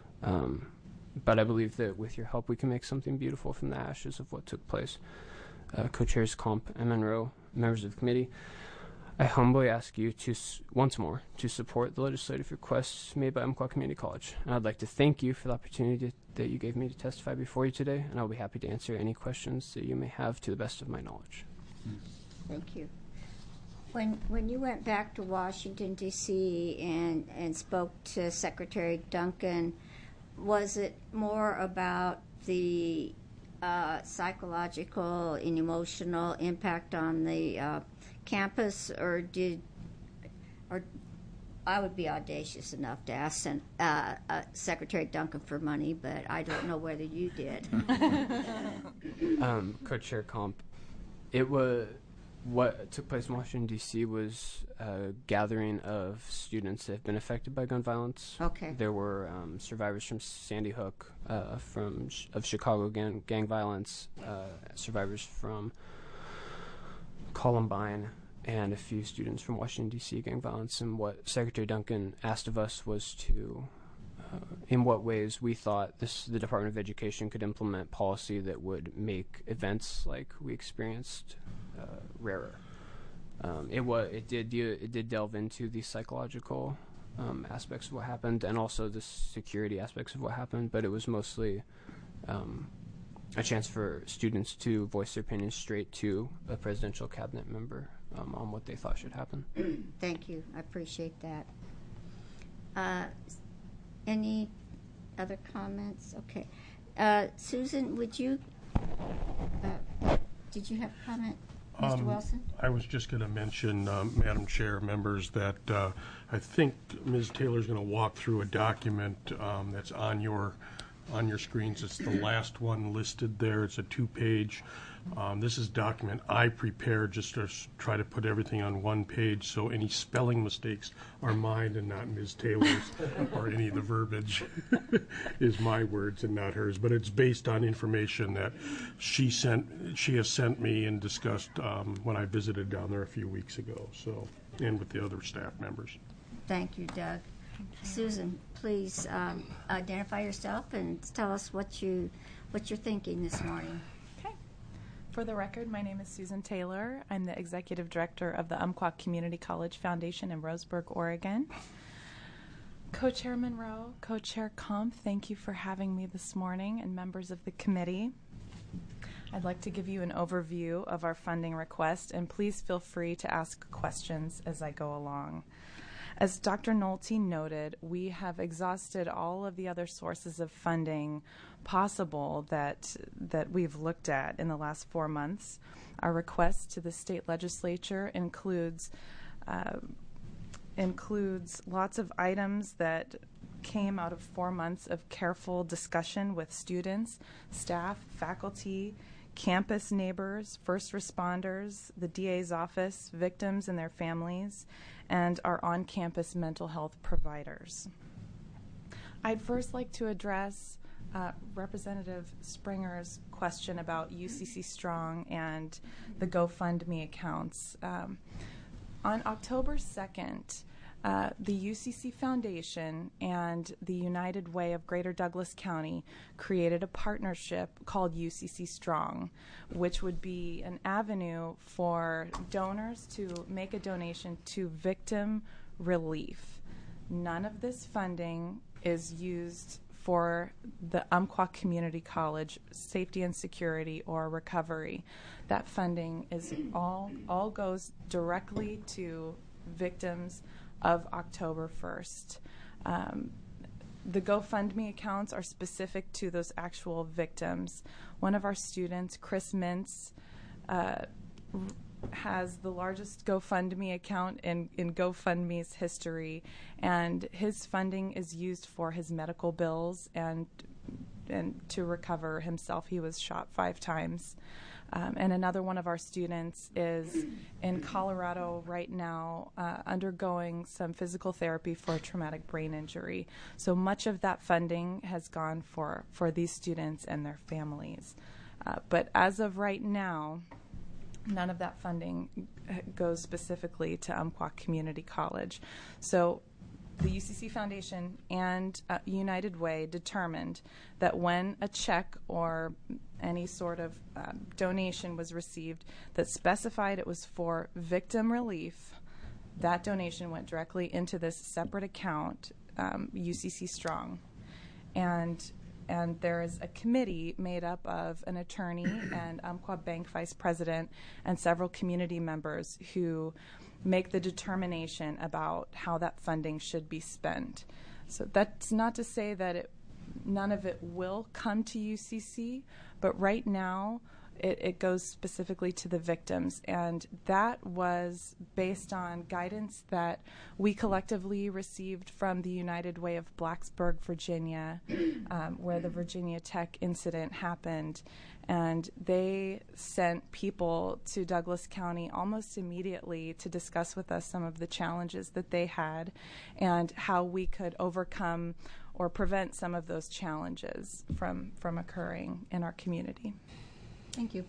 But I believe that with your help, we can make something beautiful from the ashes of what took place. Co-chairs Comp and Monroe, members of the committee, I humbly ask you to, once more, to support the legislative requests made by Umpqua Community College. And I'd like to thank you for the opportunity that you gave me to testify before you today, and I'll be happy to answer any questions that you may have to the best of my knowledge. Thank you. When you went back to Washington, D.C. and spoke to Secretary Duncan, was it more about the psychological and emotional impact on the campus, or I would be audacious enough to ask Secretary Duncan for money, but I don't know whether you did. Co-chair Comp, what took place in Washington, D.C. was a gathering of students that have been affected by gun violence. Okay. There were survivors from Sandy Hook, of Chicago gang violence, survivors from Columbine, and a few students from Washington, D.C. gang violence. And what Secretary Duncan asked of us was to, in what ways we thought the Department of Education could implement policy that would make events like we experienced rarer. It did delve into the psychological aspects of what happened, and also the security aspects of what happened, but it was mostly a chance for students to voice their opinions straight to a presidential cabinet member on what they thought should happen. Thank you. I appreciate that. Any other comments? Okay. Susan, would you, did you have a comment, Mr. Wilson? I was just going to mention, Madam Chair, members, that I think Ms. Taylor's going to walk through a document that's on your screens. It's the last one listed there. It's a 2-page. This is a document I prepared just to try to put everything on one page, so any spelling mistakes are mine and not Ms. Taylor's, or any of the verbiage is my words and not hers. But it's based on information that she has sent me and discussed when I visited down there a few weeks ago. So, and with the other staff members. Thank you, Doug. Susan, please identify yourself and tell us what you're thinking this morning. Okay. For the record, my name is Susan Taylor. I'm the Executive Director of the Umpqua Community College Foundation in Roseburg, Oregon. Co-Chair Monroe, Co-Chair Kampf, thank you for having me this morning, and members of the committee. I'd like to give you an overview of our funding request, and please feel free to ask questions as I go along. As Dr. Nolte noted, we have exhausted all of the other sources of funding possible that we've looked at in the last 4 months. Our request to the state legislature includes lots of items that came out of 4 months of careful discussion with students, staff, faculty, campus neighbors, first responders, the DA's office, victims and their families, and our on-campus mental health providers. I'd first like to address Representative Springer's question about UCC Strong and the GoFundMe accounts. On October 2nd, the UCC Foundation and the United Way of Greater Douglas County created a partnership called UCC Strong, which would be an avenue for donors to make a donation to victim relief. None of this funding is used for the Umpqua Community College safety and security or recovery. That funding is all goes directly to victims of October 1st. The GoFundMe accounts are specific to those actual victims. One of our students, Chris Mintz, has the largest GoFundMe account in GoFundMe's history, and his funding is used for his medical bills and to recover himself. He was shot 5 times. And another one of our students is in Colorado right now undergoing some physical therapy for a traumatic brain injury. So much of that funding has gone for these students and their families. But as of right now, none of that funding goes specifically to Umpqua Community College. So the UCC Foundation and United Way determined that when a check or any sort of donation was received that specified it was for victim relief, that donation went directly into this separate account, UCC Strong. And there is a committee made up of an attorney and Umpqua Bank vice president and several community members who make the determination about how that funding should be spent. So that's not to say that none of it will come to UCC, but right now it goes specifically to the victims, and that was based on guidance that we collectively received from the United Way of Blacksburg, Virginia, where the Virginia Tech incident happened, and they sent people to Douglas County almost immediately to discuss with us some of the challenges that they had and how we could overcome or prevent some of those challenges from occurring in our community. Thank you.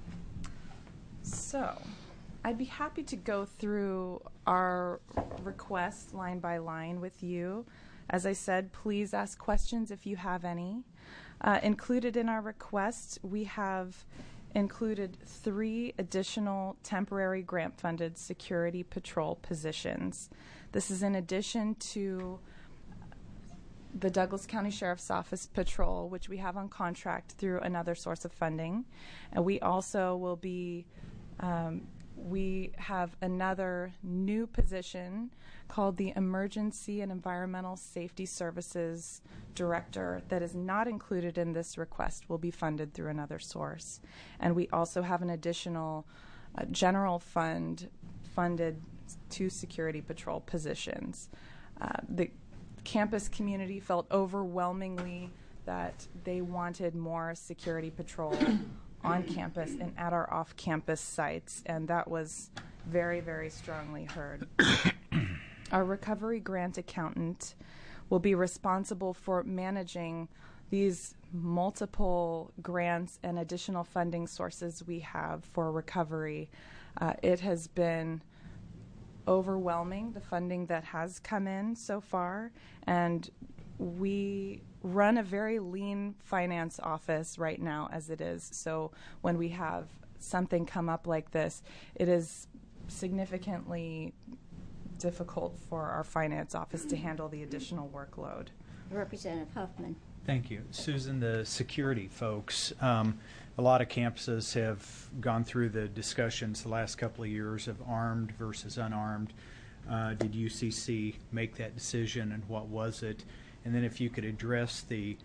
So, I'd be happy to go through our request line by line with you. As I said, please ask questions if you have any. Included in our request, we have included 3 additional temporary grant-funded security patrol positions. This is in addition to the Douglas County Sheriff's Office patrol, which we have on contract through another source of funding. And we also will be we have another new position called the Emergency and Environmental Safety Services Director that is not included in this request, will be funded through another source. And we also have an additional general fund funded 2 security patrol positions. The campus community felt overwhelmingly that they wanted more security patrol on campus and at our off-campus sites, and that was very, very strongly heard. Our recovery grant accountant will be responsible for managing these multiple grants and additional funding sources we have for recovery. It has been overwhelming, the funding that has come in so far, and we run a very lean finance office right now as it is. So when we have something come up like this, it is significantly difficult for our finance office to handle the additional workload. Representative Huffman. Thank you. Susan, the security folks, a lot of campuses have gone through the discussions the last couple of years of armed versus unarmed. Did UCC make that decision, and what was it? And then if you could address the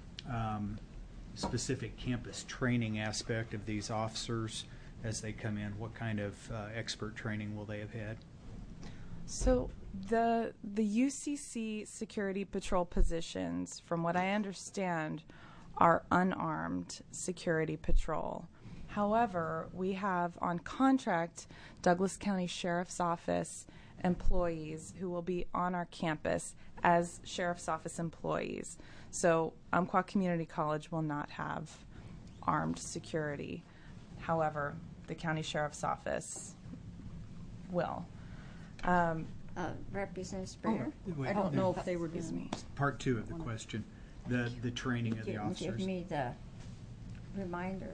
specific campus training aspect of these officers as they come in, what kind of expert training will they have had? So the UCC security patrol positions, from what I understand, are unarmed security patrol. However, we have on contract Douglas County Sheriff's Office employees who will be on our campus as Sheriff's Office employees. So Umpqua Community College will not have armed security. However, the County Sheriff's Office will. Representative Springer? Wait, I don't know if they were Excuse me. Part 2 of the question, the training of the officers. Give me the reminder.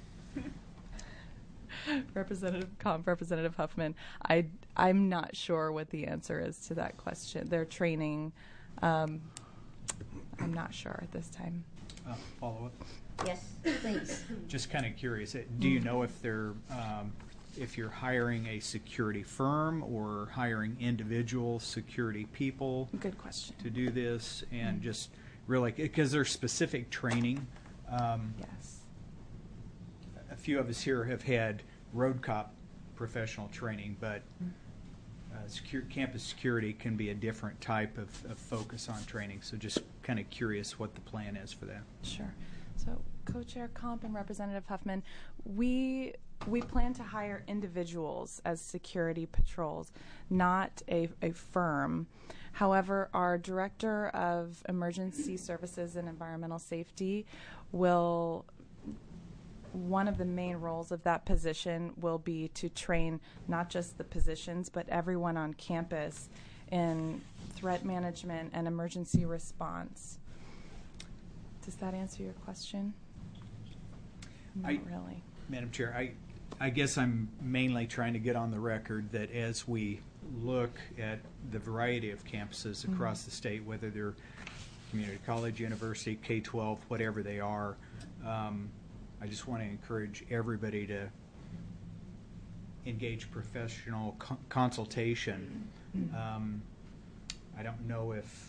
Representative Huffman, I'm not sure what the answer is to that question. Their training, I'm not sure at this time. Follow up? Yes, please. Just kind of curious. Do you know if they're if you're hiring a security firm or hiring individual security people? Good question. To do this, and just really because there's specific training. Yes. A few of us here have had road cop professional training, but campus security can be a different type of focus on training. So just kind of curious what the plan is for that. Sure. So Co-Chair Comp and Representative Huffman, we plan to hire individuals as security patrols, not a firm. However, our Director of Emergency Services and Environmental Safety will, one of the main roles of that position will be to train not just the positions, but everyone on campus in threat management and emergency response. Does that answer your question? Not really. Madam Chair, I guess I'm mainly trying to get on the record that as we look at the variety of campuses across the state, whether they're community college, university, K-12, whatever they are, I just want to encourage everybody to engage professional consultation. I don't know if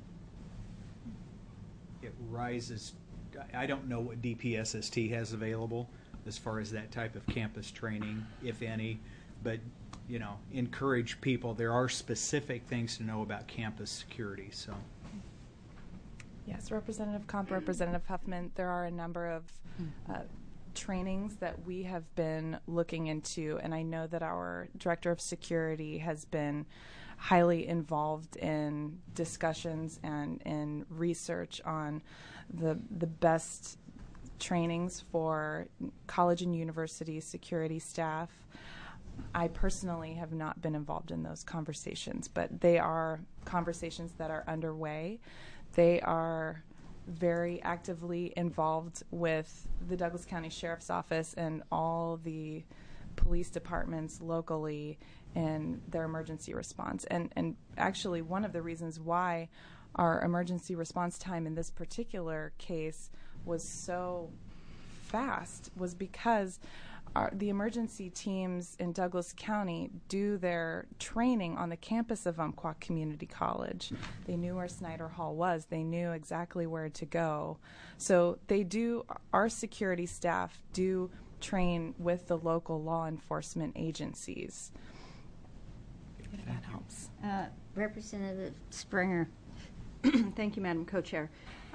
it rises. I don't know what DPSST has available as far as that type of campus training, if any, but encourage people. There are specific things to know about campus security. So, yes, Representative Comp, Representative Huffman, there are a number of trainings that we have been looking into, and I know that our Director of Security has been highly involved in discussions and in research on the best trainings for college and university security staff. I personally have not been involved in those conversations, but they are conversations that are underway. They are very actively involved with the Douglas County Sheriff's Office and all the police departments locally in their emergency response. And actually, one of the reasons why our emergency response time in this particular case was so fast was because the emergency teams in Douglas County do their training on the campus of Umpqua Community College. They knew where Snyder Hall was. They knew exactly where to go. So our security staff do train with the local law enforcement agencies. If that helps. Representative Springer. Thank you, Madam Co-Chair.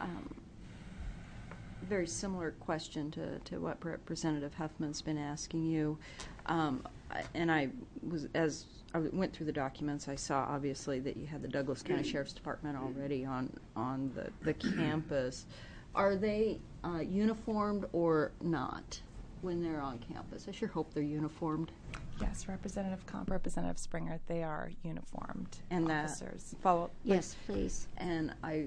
Very similar question to what Representative Huffman's been asking you. As I went through the documents, I saw obviously that you had the Douglas County Sheriff's Department already on the campus. Are they uniformed or not when they're on campus? I sure hope they're uniformed. Yes, Representative Springer, they are uniformed and officers. Follow up? Yes, please. And I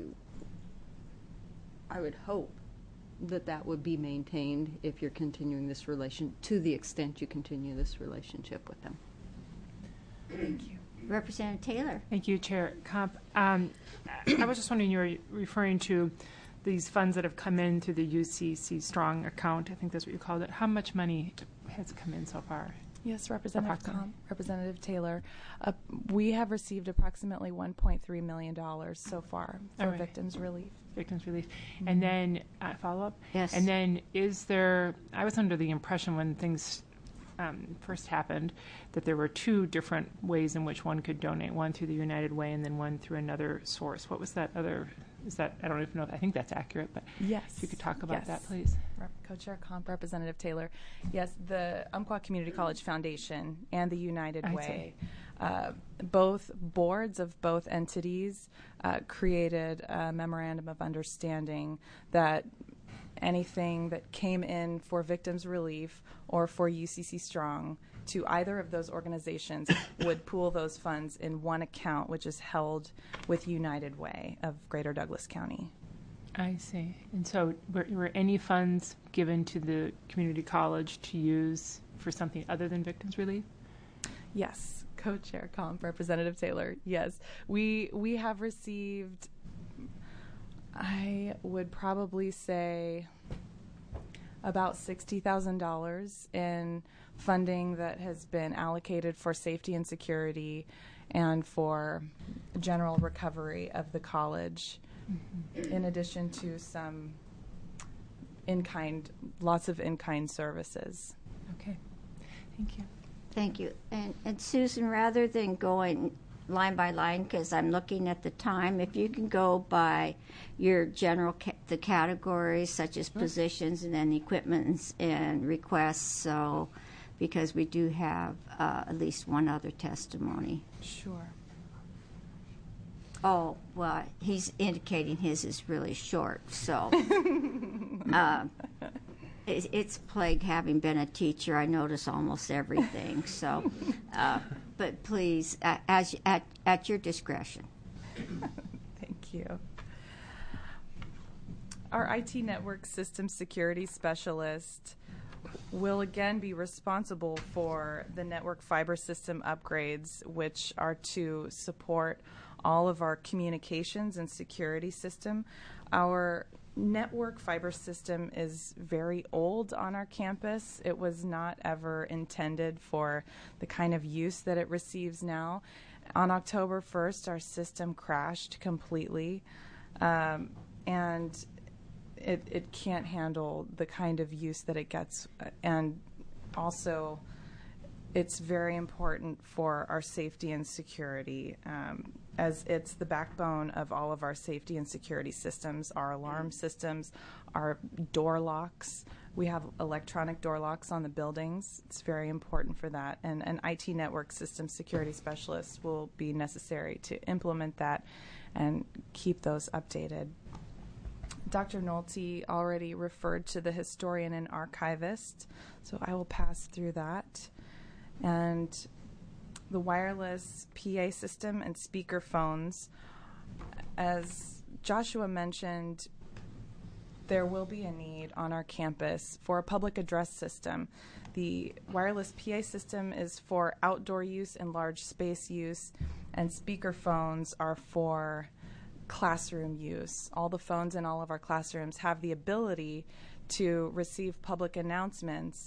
would hope that would be maintained if you're continuing this to the extent you continue this relationship with them. Thank you. Representative Taylor. Thank you, Chair Comp. I was just wondering, you were referring to these funds that have come in through the UCC Strong account. I think that's what you called it. How much money has come in so far? Yes, Representative Taylor. We have received approximately $1.3 million so far for victims' relief. Victims' relief. Mm-hmm. And then, follow-up? Yes. And then I was under the impression when things first happened that there were two different ways in which one could donate, one through the United Way and then one through another source. What was that other? I don't even know. I think that's accurate, but yes. If you could talk about that, please. Co-Chair Comp, Representative Taylor. Yes, the Umpqua Community College Foundation and the United Way, both boards of both entities created a memorandum of understanding that anything that came in for victims' relief or for UCC Strong to either of those organizations would pool those funds in one account, which is held with United Way of Greater Douglas County. I see. And so were any funds given to the community college to use for something other than victims' relief? Yes. Co-Chair Comp, Representative Taylor. Yes. We have received, I would probably say, about $60,000 in funding that has been allocated for safety and security and for general recovery of the college, in addition to some lots of in-kind services. Okay. Thank you. Thank you. And Susan, rather than going line by line, because I'm looking at the time, if you can go by your general the categories such as positions and then equipment and requests, so because we do have at least one other testimony. Sure. Oh, well, he's indicating his is really short, so it's plague having been a teacher. I notice almost everything, so but please, at your discretion. Thank you. Our IT network system security specialist will again be responsible for the network fiber system upgrades, which are to support all of our communications and security system. Our network fiber system is very old on our campus. It was not ever intended for the kind of use that it receives now. On October 1st, our system crashed completely, and it can't handle the kind of use that it gets. And also, it's very important for our safety and security, as it's the backbone of all of our safety and security systems, our alarm systems, our door locks. We have electronic door locks on the buildings. It's very important for that. And an IT network system security specialist will be necessary to implement that and keep those updated. Dr. Nolte already referred to the historian and archivist, so I will pass through that. And the wireless PA system and speaker phones, as Joshua mentioned, there will be a need on our campus for a public address system. The wireless PA system is for outdoor use and large space use, and speaker phones are for classroom use. All the phones in all of our classrooms have the ability to receive public announcements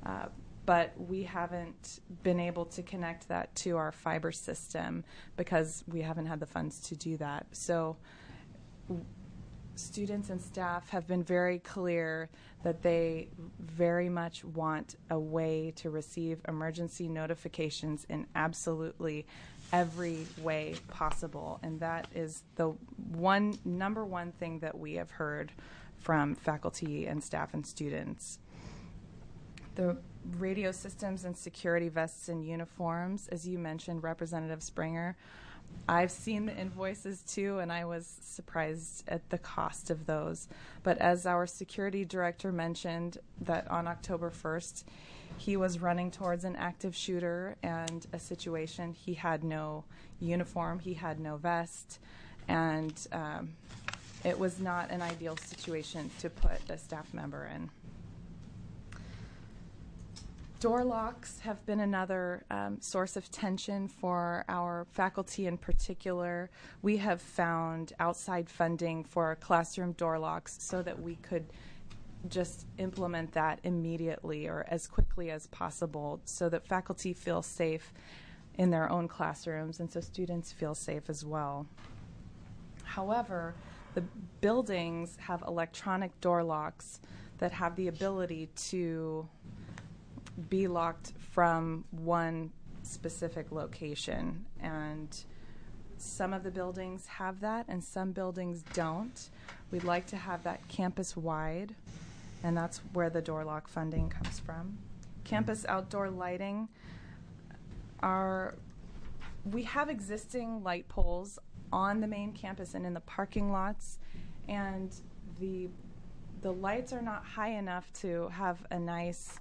but we haven't been able to connect that to our fiber system because we haven't had the funds to do that. So students and staff have been very clear that they very much want a way to receive emergency notifications in absolutely every way possible. And that is the number one thing that we have heard from faculty and staff and students. The radio systems and security vests and uniforms, as you mentioned, Representative Springer, I've seen the invoices too, and I was surprised at the cost of those. But as our security director mentioned, that on October 1st, he was running towards an active shooter and a situation. He had no uniform, he had no vest, and it was not an ideal situation to put a staff member in. Door locks have been another source of tension for our faculty in particular. We have found outside funding for classroom door locks so that we could just implement that immediately or as quickly as possible so that faculty feel safe in their own classrooms and so students feel safe as well. However, the buildings have electronic door locks that have the ability to be locked from one specific location, and some of the buildings have that and some buildings don't. We'd like to have that campus-wide, and that's where the door lock funding comes from. Campus outdoor lighting, we have existing light poles on the main campus and in the parking lots, and the lights are not high enough to have a nice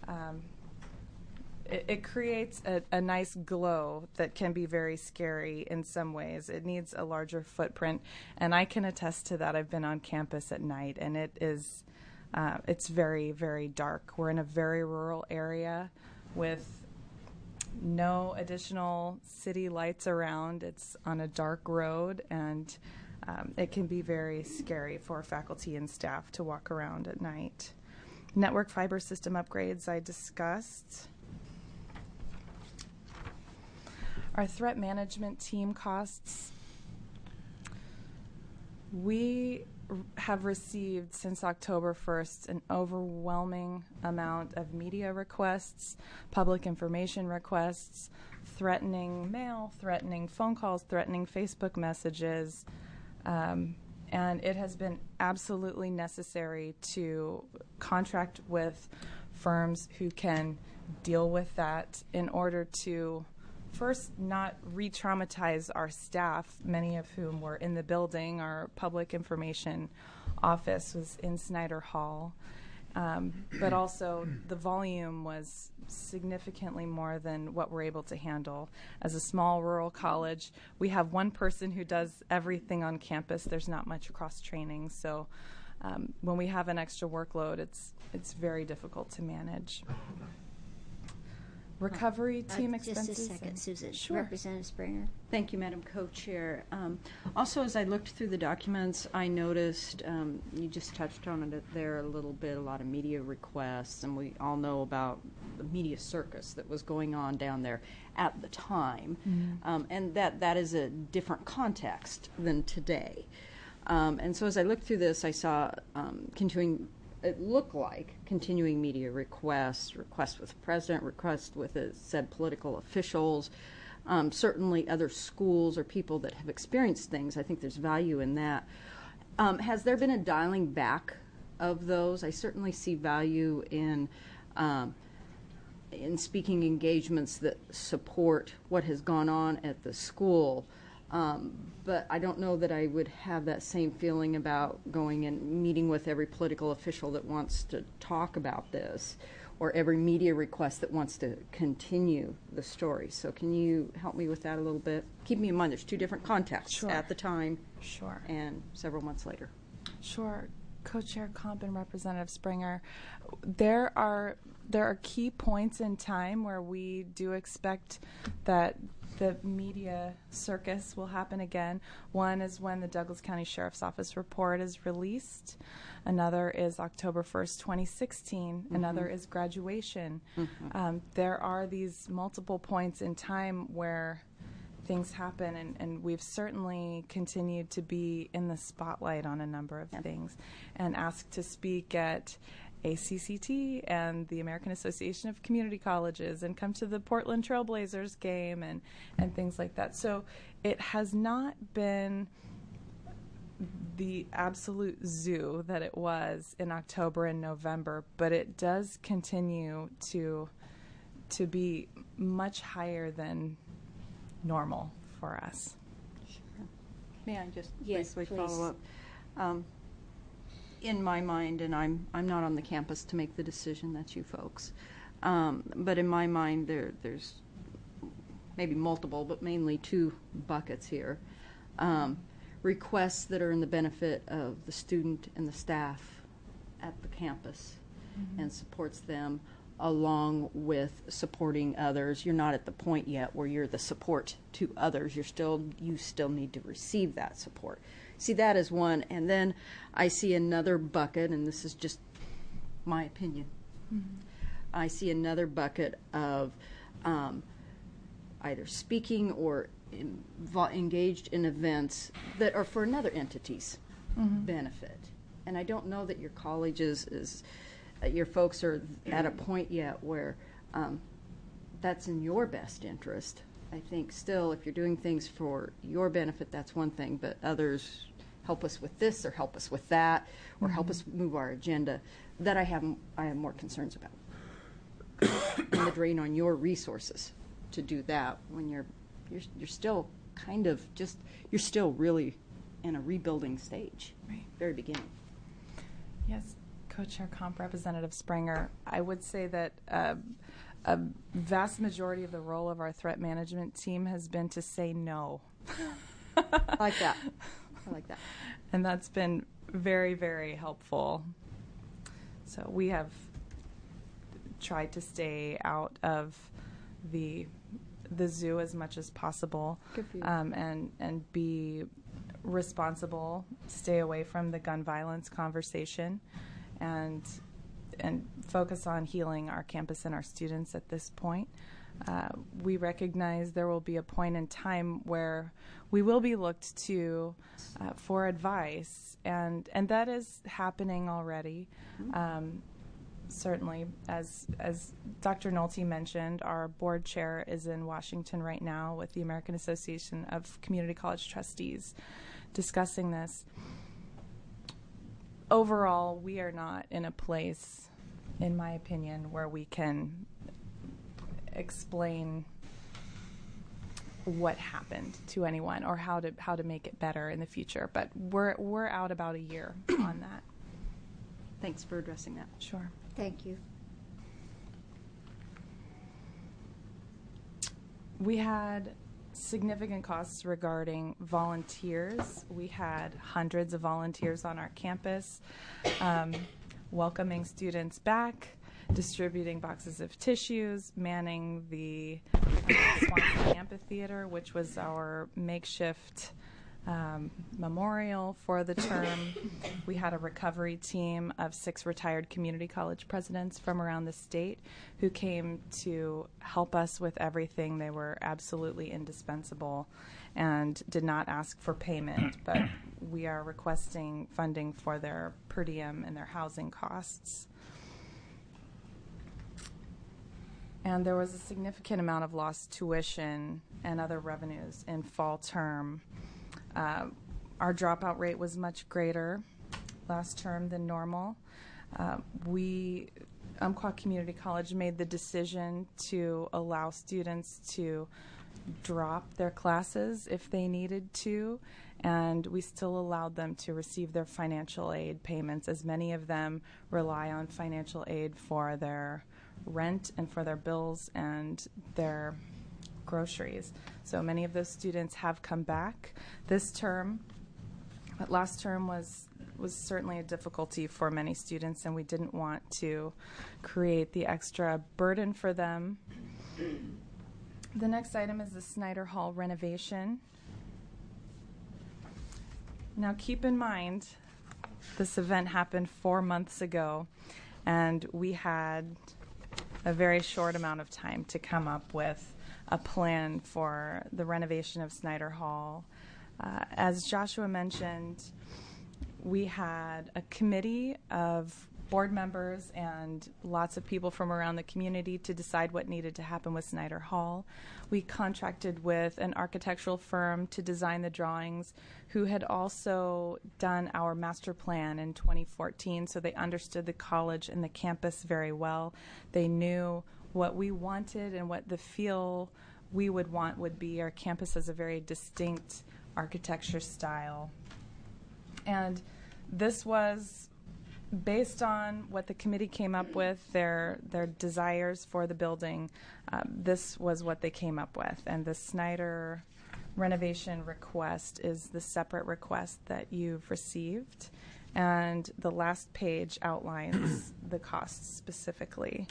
it creates a nice glow that can be very scary in some ways. It needs a larger footprint, and I can attest to that. I've been on campus at night, and it's very, very dark. We're in a very rural area with no additional city lights around. It's on a dark road, and it can be very scary for faculty and staff to walk around at night. Network fiber system upgrades I discussed. Our threat management team costs. We have received since October 1st an overwhelming amount of media requests, public information requests, threatening mail, threatening phone calls, threatening Facebook messages, and it has been absolutely necessary to contract with firms who can deal with that in order to first not re-traumatize our staff, many of whom were in the building. Our public information office was in Snyder Hall. But also the volume was significantly more than what we're able to handle. As a small rural college, we have one person who does everything on campus. There's not much cross-training, so when we have an extra workload, it's very difficult to manage. Recovery team expenses. Just a second, Susan. Sure. Representative Springer. Thank you, Madam Co-Chair. Also, as I looked through the documents, I noticed you just touched on it there a little bit, a lot of media requests, and we all know about the media circus that was going on down there at the time, and that is a different context than today. And so as I looked through this, I saw it looked like continuing media requests with the president, requests with said political officials, certainly other schools or people that have experienced things. I think there's value in that. Has there been a dialing back of those? I certainly see value in speaking engagements that support what has gone on at the school. But I don't know that I would have that same feeling about going and meeting with every political official that wants to talk about this, or every media request that wants to continue the story. So can you help me with that a little bit? Keep me in mind there's two different contexts at the time and several months later. Sure. Co-Chair Comp and Representative Springer, there are key points in time where we do expect that the media circus will happen again. One is when the Douglas County Sheriff's Office report is released. Another is October 1st, 2016. Mm-hmm. Another is graduation. Mm-hmm. There are these multiple points in time where things happen, and we've certainly continued to be in the spotlight on a number of things and asked to speak at ACCT and the American Association of Community Colleges and come to the Portland Trailblazers game and things like that. So it has not been the absolute zoo that it was in October and November, but it does continue to be much higher than normal for us. Sure. May I just yes, briefly please. follow up? In my mind, and I'm not on the campus to make the decision, that's you folks, but in my mind there's maybe multiple, but mainly two buckets here. Requests that are in the benefit of the student and the staff at the campus, mm-hmm. and supports them along with supporting others. You're not at the point yet where you're the support to others. You still need to receive that support. See, that is one. And then I see another bucket, and this is just my opinion. Mm-hmm. I see another bucket of either speaking or engaged in events that are for another entity's mm-hmm. benefit. And I don't know that your colleges your folks are at a point yet where that's in your best interest. I think still, if you're doing things for your benefit, that's one thing, but others help us with this or help us with that or mm-hmm. help us move our agenda, that I have more concerns about. And the drain on your resources to do that when you're still kind of you're still really in a rebuilding stage, right. Very beginning. Yes. Co-Chair Comp Representative Springer, I would say that a vast majority of the role of our threat management team has been to say no. I like that. And that's been very, very helpful. So we have tried to stay out of the zoo as much as possible, good for you. And be responsible, stay away from the gun violence conversation, and focus on healing our campus and our students at this point. We recognize there will be a point in time where we will be looked to for advice, and that is happening already. Certainly, as Dr. Nolte mentioned, our board chair is in Washington right now with the American Association of Community College Trustees discussing this. Overall, we are not in a place, in my opinion, where we can explain what happened to anyone or how to make it better in the future. But we're out about a year on that. Thanks for addressing that. Sure. Thank you. We had significant costs regarding volunteers. We had hundreds of volunteers on our campus, welcoming students back, distributing boxes of tissues, manning the Swanson Amphitheater, which was our makeshift memorial for the term. We had a recovery team of 6 retired community college presidents from around the state who came to help us with everything. They were absolutely indispensable and did not ask for payment, but we are requesting funding for their per diem and their housing costs. And there was a significant amount of lost tuition and other revenues in fall term. Our dropout rate was much greater last term than normal. Umpqua Community College made the decision to allow students to drop their classes if they needed to, and we still allowed them to receive their financial aid payments, as many of them rely on financial aid for their rent and for their bills and their groceries. So many of those students have come back this term, but last term was certainly a difficulty for many students, and we didn't want to create the extra burden for them The next item is the Snyder Hall renovation. Now keep in mind, this event happened 4 months ago, and we had a very short amount of time to come up with a plan for the renovation of Snyder Hall. As Joshua mentioned, we had a committee of board members and lots of people from around the community to decide what needed to happen with Snyder Hall. We contracted with an architectural firm to design the drawings, who had also done our master plan in 2014, so they understood the college and the campus very well. They knew what we wanted and what the feel we would want would be. Our campus has a very distinct architecture style. And this was based on what the committee came up with, their desires for the building. This was what they came up with. And the Snyder renovation request is the separate request that you've received. And the last page outlines the costs specifically.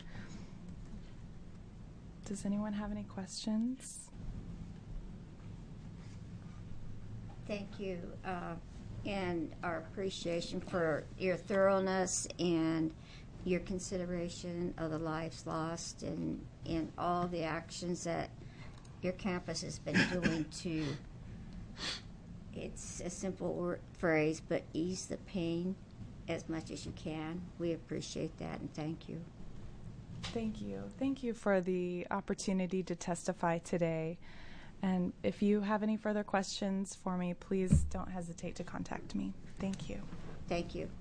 Does anyone have any questions? Thank you. And our appreciation for your thoroughness and your consideration of the lives lost and all the actions that your campus has been doing to, it's a simple phrase, but ease the pain as much as you can. We appreciate that and thank you. Thank you. Thank you for the opportunity to testify today. And if you have any further questions for me, please don't hesitate to contact me. Thank you. Thank you.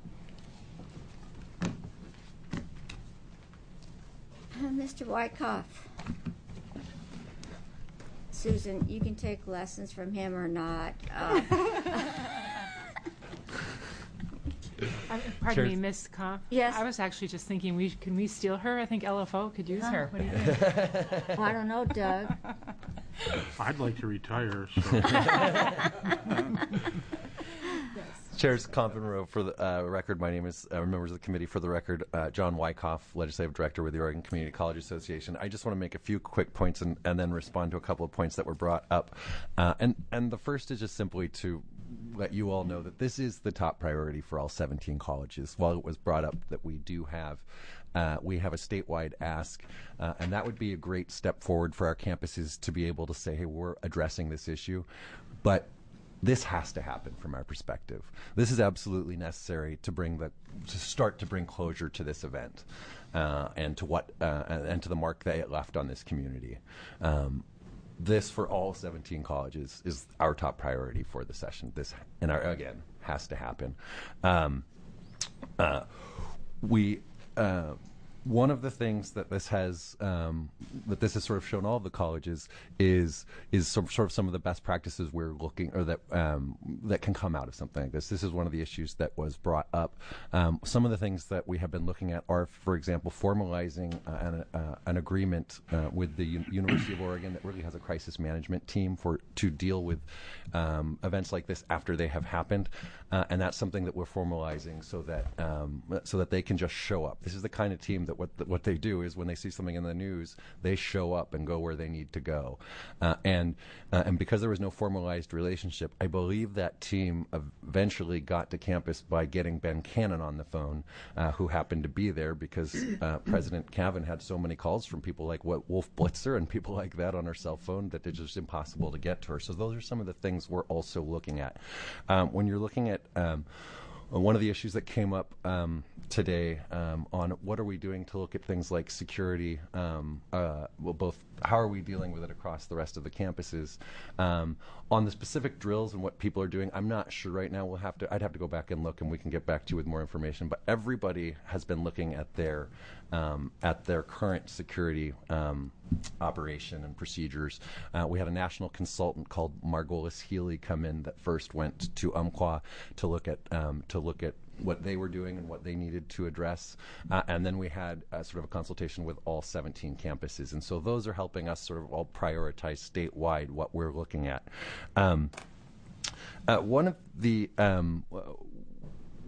Mr. Wyckoff. Susan, you can take lessons from him or not. Pardon me, Ms. Koff? Yes? I was actually just thinking, can we steal her? I think LFO could use her. What do you think? Well, I don't know, Doug. I'd like to retire. So. Chairs Convenroe, for the record, my name is, members of the committee, for the record, John Wyckoff, Legislative Director with the Oregon Community College Association. I just want to make a few quick points and then respond to a couple of points that were brought up. And the first is just simply to let you all know that this is the top priority for all 17 colleges. While it was brought up that we have a statewide ask, and that would be a great step forward for our campuses to be able to say, hey, we're addressing this issue. But this has to happen from our perspective. This is absolutely necessary to start to bring closure to this event, and to the mark that it left on this community. This, for all 17 colleges, is our top priority for the session. This, again, has to happen. One of the things that this has sort of shown all of the colleges is sort of some of the best practices we're looking, or that can come out of something like this. This is one of the issues that was brought up. Some of the things that we have been looking at are, for example, formalizing an agreement with the University of Oregon that really has a crisis management team to deal with events like this after they have happened, and that's something that we're formalizing so that they can just show up. This is the kind of team that what they do is when they see something in the news, they show up and go where they need to go. And because there was no formalized relationship, I believe that team eventually got to campus by getting Ben Cannon on the phone, who happened to be there because President Cavan had so many calls from people like Wolf Blitzer and people like that on her cell phone that it's just impossible to get to her. So those are some of the things we're also looking at. When you're looking at one of the issues that came up today on what are we doing to look at things like security, both how are we dealing with it across the rest of the campuses. On the specific drills and what people are doing, I'm not sure right now. I'd have to go back and look, and we can get back to you with more information. But everybody has been looking at their current security operation and procedures. We had a national consultant called Margolis Healy come in that first went to Umpqua to look at what they were doing and what they needed to address. And then we had sort of a consultation with all 17 campuses. And so those are helping us sort of all prioritize statewide what we're looking at. One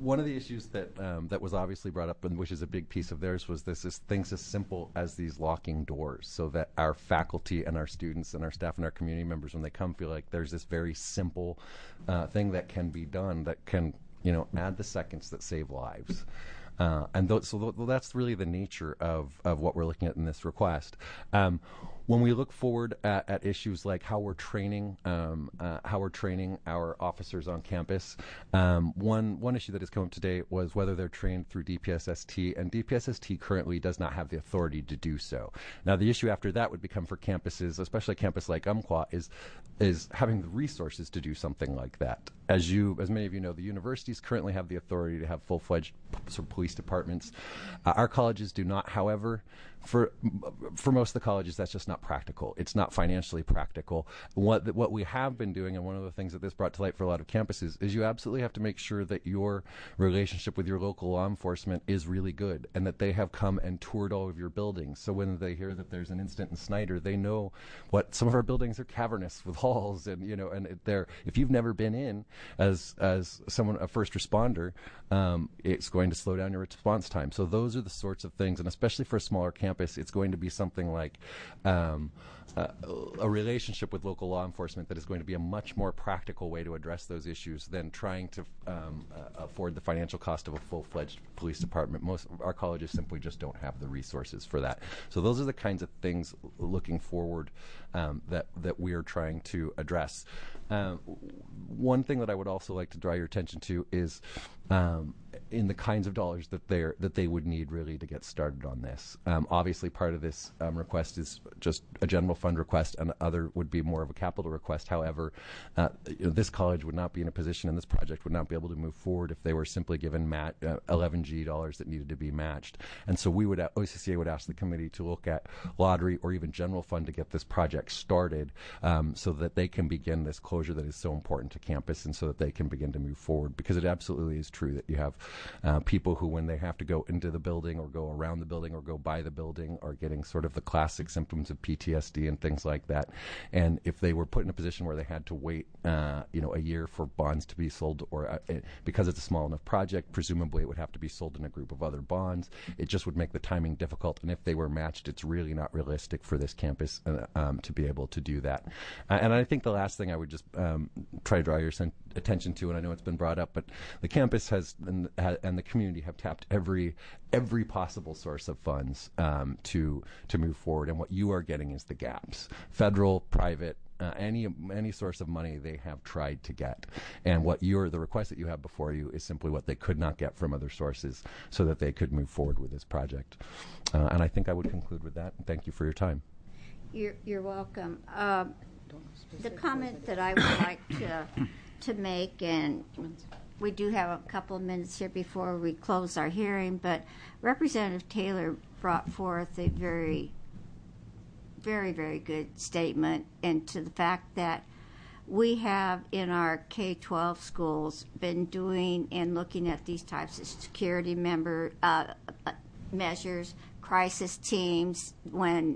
one of the issues that that was obviously brought up, and which is a big piece of theirs, was this is things as simple as these locking doors, so that our faculty and our students and our staff and our community members, when they come, feel like there's this very simple thing that can be done that can, add the seconds that save lives. So that's really the nature of what we're looking at in this request. When we look forward at issues like how we're training our officers on campus, one issue that has come up today was whether they're trained through DPSST, and DPSST currently does not have the authority to do so. Now, the issue after that would become for campuses, especially a campus like Umpqua, is having the resources to do something like that. As many of you know, the universities currently have the authority to have full-fledged police departments. Our colleges do not, however. For most of the colleges, that's just not practical. It's not financially practical. What we have been doing, and one of the things that this brought to light for a lot of campuses, is you absolutely have to make sure that your relationship with your local law enforcement is really good, and that they have come and toured all of your buildings. So when they hear that there's an incident in Snyder, they know what some of our buildings are cavernous with halls, and if you've never been in as someone, a first responder, it's going to slow down your response time. So those are the sorts of things, and especially for a smaller campus, it's going to be something like a relationship with local law enforcement that is going to be a much more practical way to address those issues than trying to afford the financial cost of a full-fledged police department. Most of our colleges simply just don't have the resources for that. So those are the kinds of things looking forward that we are trying to address. One thing that I would also like to draw your attention to is in the kinds of dollars that they would need really to get started on this. Obviously, part of this request is just a general fund request, and other would be more of a capital request. However, this college would not be in a position, and this project would not be able to move forward if they were simply given $11G that needed to be matched. And so OCCA would ask the committee to look at lottery or even general fund to get this project started, so that they can begin this closure that is so important to campus, and so that they can begin to move forward. Because it absolutely is true that you have people who, when they have to go into the building or go around the building or go by the building, are getting sort of the classic symptoms of PTSD and things like that. And if they were put in a position where they had to wait, a year for bonds to be sold, or because it's a small enough project, presumably it would have to be sold in a group of other bonds. It just would make the timing difficult. And if they were matched, it's really not realistic for this campus to be able to do that. And I think the last thing I would just try to draw your attention to, and I know it's been brought up, but the campus has and the community have tapped every possible source of funds to move forward, and what you are getting is the gaps. Federal, private, any source of money they have tried to get, and the request that you have before you is simply what they could not get from other sources, so that they could move forward with this project. And I think I would conclude with that. Thank you for your time. You're welcome. The comment that I would like to make, and we do have a couple of minutes here before we close our hearing, but Representative Taylor brought forth a very, very, very good statement into the fact that we have in our K-12 schools been doing and looking at these types of security measures, crisis teams, when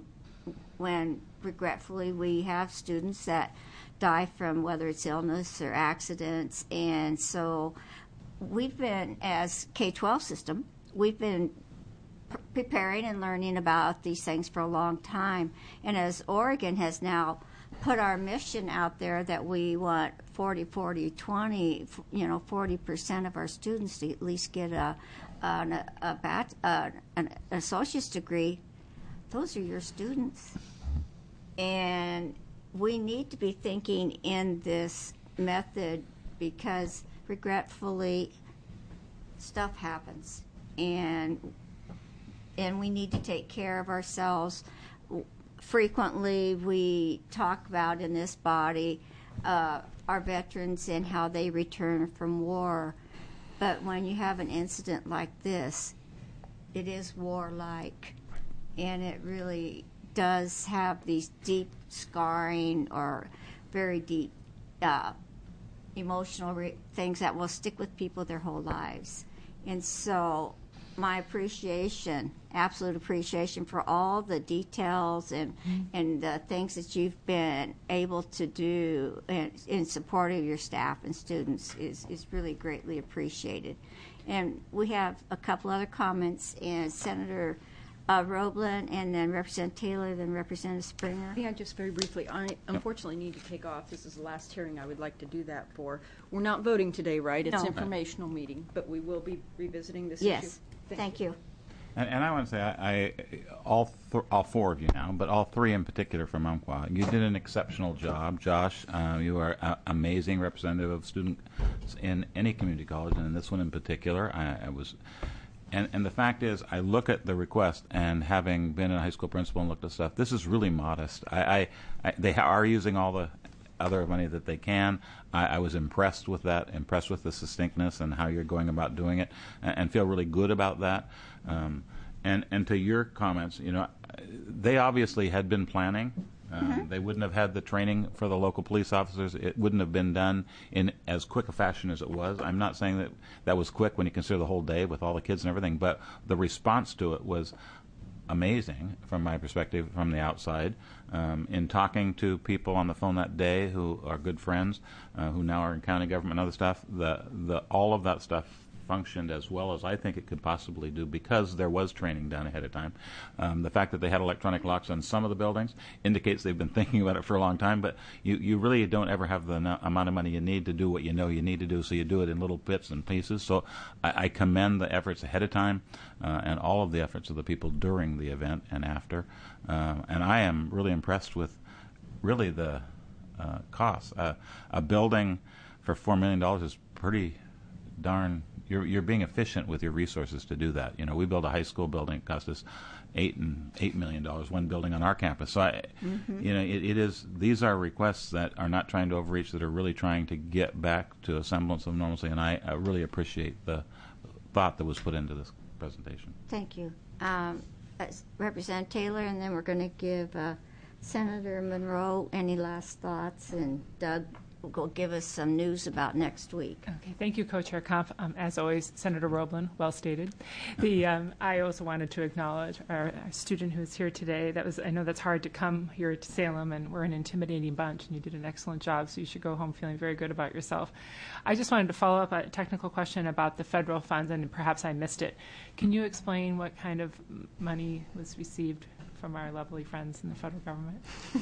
regretfully we have students that die from whether it's illness or accidents. And so we've been, as K-12 system, we've been preparing and learning about these things for a long time. And as Oregon has now put our mission out there that we want 40-40-20, 40% of our students to at least get an associate's degree, those are your students. And we need to be thinking in this method, because regretfully stuff happens, and we need to take care of ourselves. Frequently we talk about in this body our veterans and how they return from war, but when you have an incident like this, it is warlike, and it really does have these deep scarring or very deep emotional things that will stick with people their whole lives. And so my appreciation, absolute appreciation for all the details and the things that you've been able to do in support of your staff and students is really greatly appreciated. And we have a couple other comments, and Senator Roblin, and then Representative Taylor, then Representative Springer. Yeah, just very briefly. I unfortunately need to take off. This is the last hearing I would like to do that for. We're not voting today, right? It's No. informational meeting, but we will be revisiting this Yes. issue. Thank you. And I want to say, all four of you now, but all three in particular from Umpqua, you did an exceptional job. Josh, you are an amazing representative of students in any community college, and in this one in particular, I was. And the fact is, I look at the request, and having been a high school principal and looked at stuff, this is really modest. They are using all the other money that they can. I was impressed with that, impressed with the succinctness and how you're going about doing it, and feel really good about that. And to your comments, they obviously had been planning. They wouldn't have had the training for the local police officers. It wouldn't have been done in as quick a fashion as it was. I'm not saying that was quick when you consider the whole day with all the kids and everything, but the response to it was amazing from my perspective from the outside. In talking to people on the phone that day who are good friends, who now are in county government and other stuff, all of that stuff functioned as well as I think it could possibly do because there was training done ahead of time. The fact that they had electronic locks on some of the buildings indicates they've been thinking about it for a long time, but you really don't ever have the amount of money you need to do what you know you need to do, so you do it in little bits and pieces. So I commend the efforts ahead of time and all of the efforts of the people during the event and after. And I am really impressed with really the costs. A building for $4 million is pretty darn. You're being efficient with your resources to do that. We built a high school building. It cost us $8 million, one building on our campus. So it is. These are requests that are not trying to overreach, that are really trying to get back to a semblance of normalcy. And I really appreciate the thought that was put into this presentation. Thank you, Representative Taylor, and then we're going to give Senator Monroe any last thoughts, and Doug will give us some news about next week. Okay, thank you, Co-Chair Kampf. As always, Senator Roblin, well stated. I also wanted to acknowledge our student who is here today. I know that's hard to come here to Salem, and we're an intimidating bunch, and you did an excellent job, so you should go home feeling very good about yourself. I just wanted to follow up a technical question about the federal funds, and perhaps I missed it. Can you explain what kind of money was received from our lovely friends in the federal government?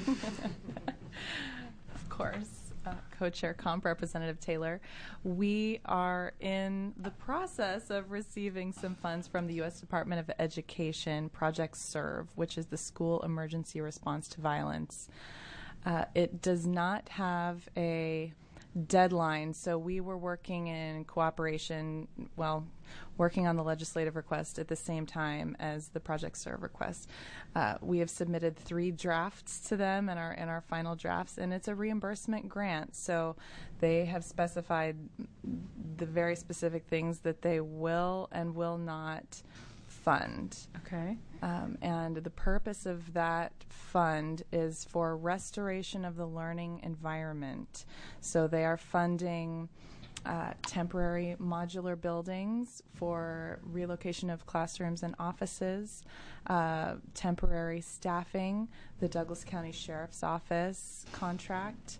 Of course. Co-Chair Comp, Representative Taylor. We are in the process of receiving some funds from the U.S. Department of Education, Project SERVE, which is the School Emergency Response to Violence. It does not have a deadline, so we were working in cooperation, working on the legislative request at the same time as the Project SERVE request. We have submitted 3 drafts to them in our final drafts, and it's a reimbursement grant. So they have specified the very specific things that they will and will not fund. Okay. And the purpose of that fund is for restoration of the learning environment. So they are funding temporary modular buildings for relocation of classrooms and offices, temporary staffing, the Douglas County Sheriff's Office contract.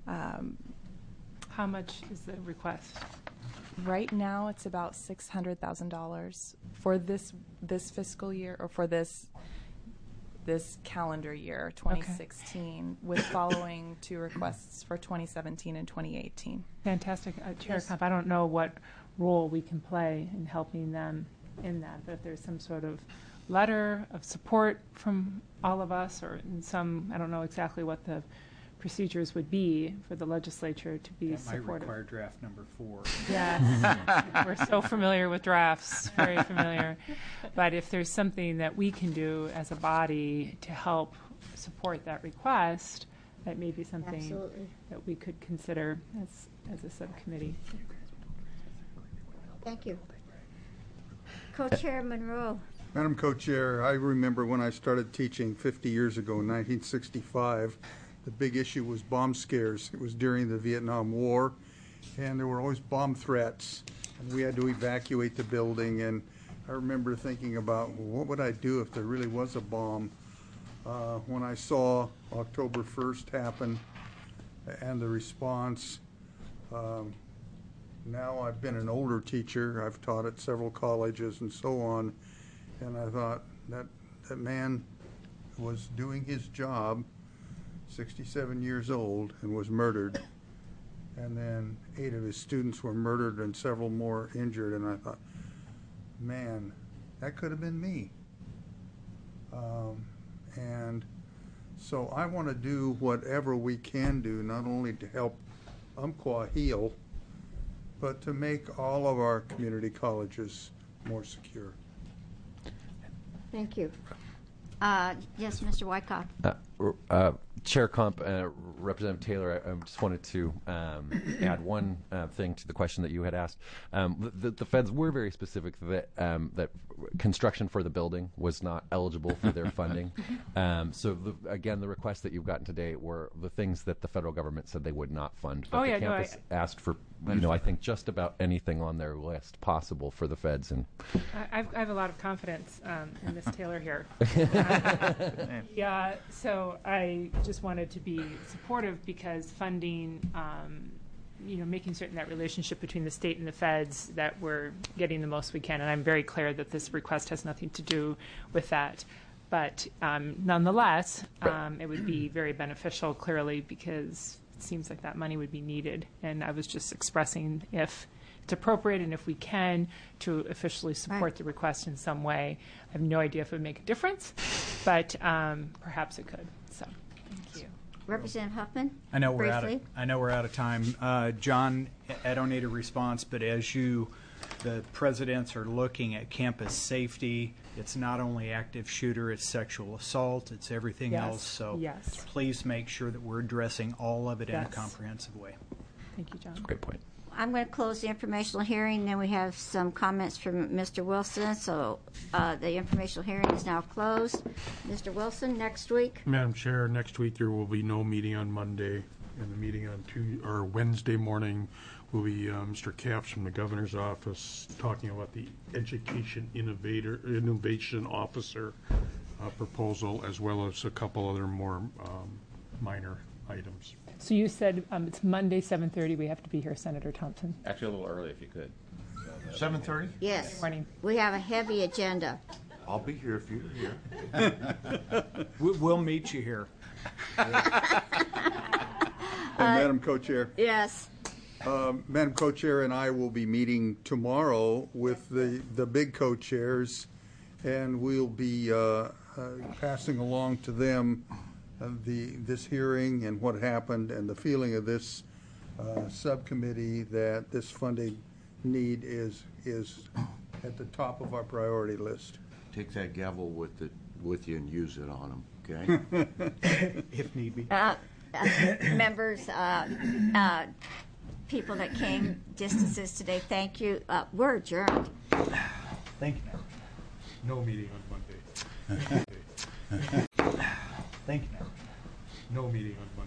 How much is the request? Right now, it's about $600,000 for this fiscal year, or for this calendar year, 2016, with following 2 requests for 2017 and 2018. Fantastic. Chair Kampf, I don't know what role we can play in helping them in that, but if there's some sort of letter of support from all of us, or in some, I don't know exactly what the procedures would be for the legislature to be supportive. That might require draft number 4. Yes, we're so familiar with drafts, very familiar. But if there's something that we can do as a body to help support that request, that may be something Absolutely. that we could consider as a subcommittee. Thank you. Co-Chair Monroe. Madam Co-Chair, I remember when I started teaching 50 years ago in 1965, the big issue was bomb scares. It was during the Vietnam War, and there were always bomb threats, and we had to evacuate the building. And I remember thinking about, well, what would I do if there really was a bomb? When I saw October 1st happen and the response, now I've been an older teacher. I've taught at several colleges and so on, and I thought that man was doing his job, 67 years old, and was murdered. And then 8 of his students were murdered and several more injured, and I thought, man, that could have been me. And so I want to do whatever we can do, not only to help Umpqua heal, but to make all of our community colleges more secure. Thank you. Yes, Mr. Wyckoff. Chair Comp, Representative Taylor, I just wanted to add one thing to the question that you had asked. The feds were very specific that that construction for the building was not eligible for their funding. So again, the requests that you've gotten today were the things that the federal government said they would not fund. But the campus asked for, I think just about anything on their list possible for the feds. And I have a lot of confidence in Ms. Taylor here. Yeah, so I just wanted to be supportive because funding, making certain that relationship between the state and the feds, that we're getting the most we can. And I'm very clear that this request has nothing to do with that. But nonetheless, it would be very beneficial, clearly, because it seems like that money would be needed. And I was just expressing if it's appropriate and if we can to officially support the request in some way. I have no idea if it would make a difference, but perhaps it could. So, thank you. Representative Huffman. I know we're out of time. John, I don't need a response, but as the presidents are looking at campus safety, it's not only active shooter, it's sexual assault, it's everything else. So please make sure that we're addressing all of it in a comprehensive way. Thank you, John. That's a great point. I'm going to close the informational hearing. Then we have some comments from Mr. Wilson. So the informational hearing is now closed. Mr. Wilson, next week. Madam Chair, next week there will be no meeting on Monday, and the meeting on Wednesday morning will be Mr. Capps from the governor's office talking about the Education Innovation Officer proposal, as well as a couple other more minor items. So you said it's Monday, 7:30. We have to be here, Senator Thompson. Actually, a little early if you could. 7:30? Yes. Good morning. We have a heavy agenda. I'll be here if you're here. We'll meet you here. And Madam Co-Chair. Yes. Madam Co-Chair and I will be meeting tomorrow with the big co-chairs, and we'll be passing along to them this hearing and what happened and the feeling of this subcommittee that this funding need is at the top of our priority list. Take that gavel with you and use it on them, okay? If need be. Members, people that came distances today, thank you. We're adjourned. Thank you. No meeting on Monday. Thank you. No meeting on Monday.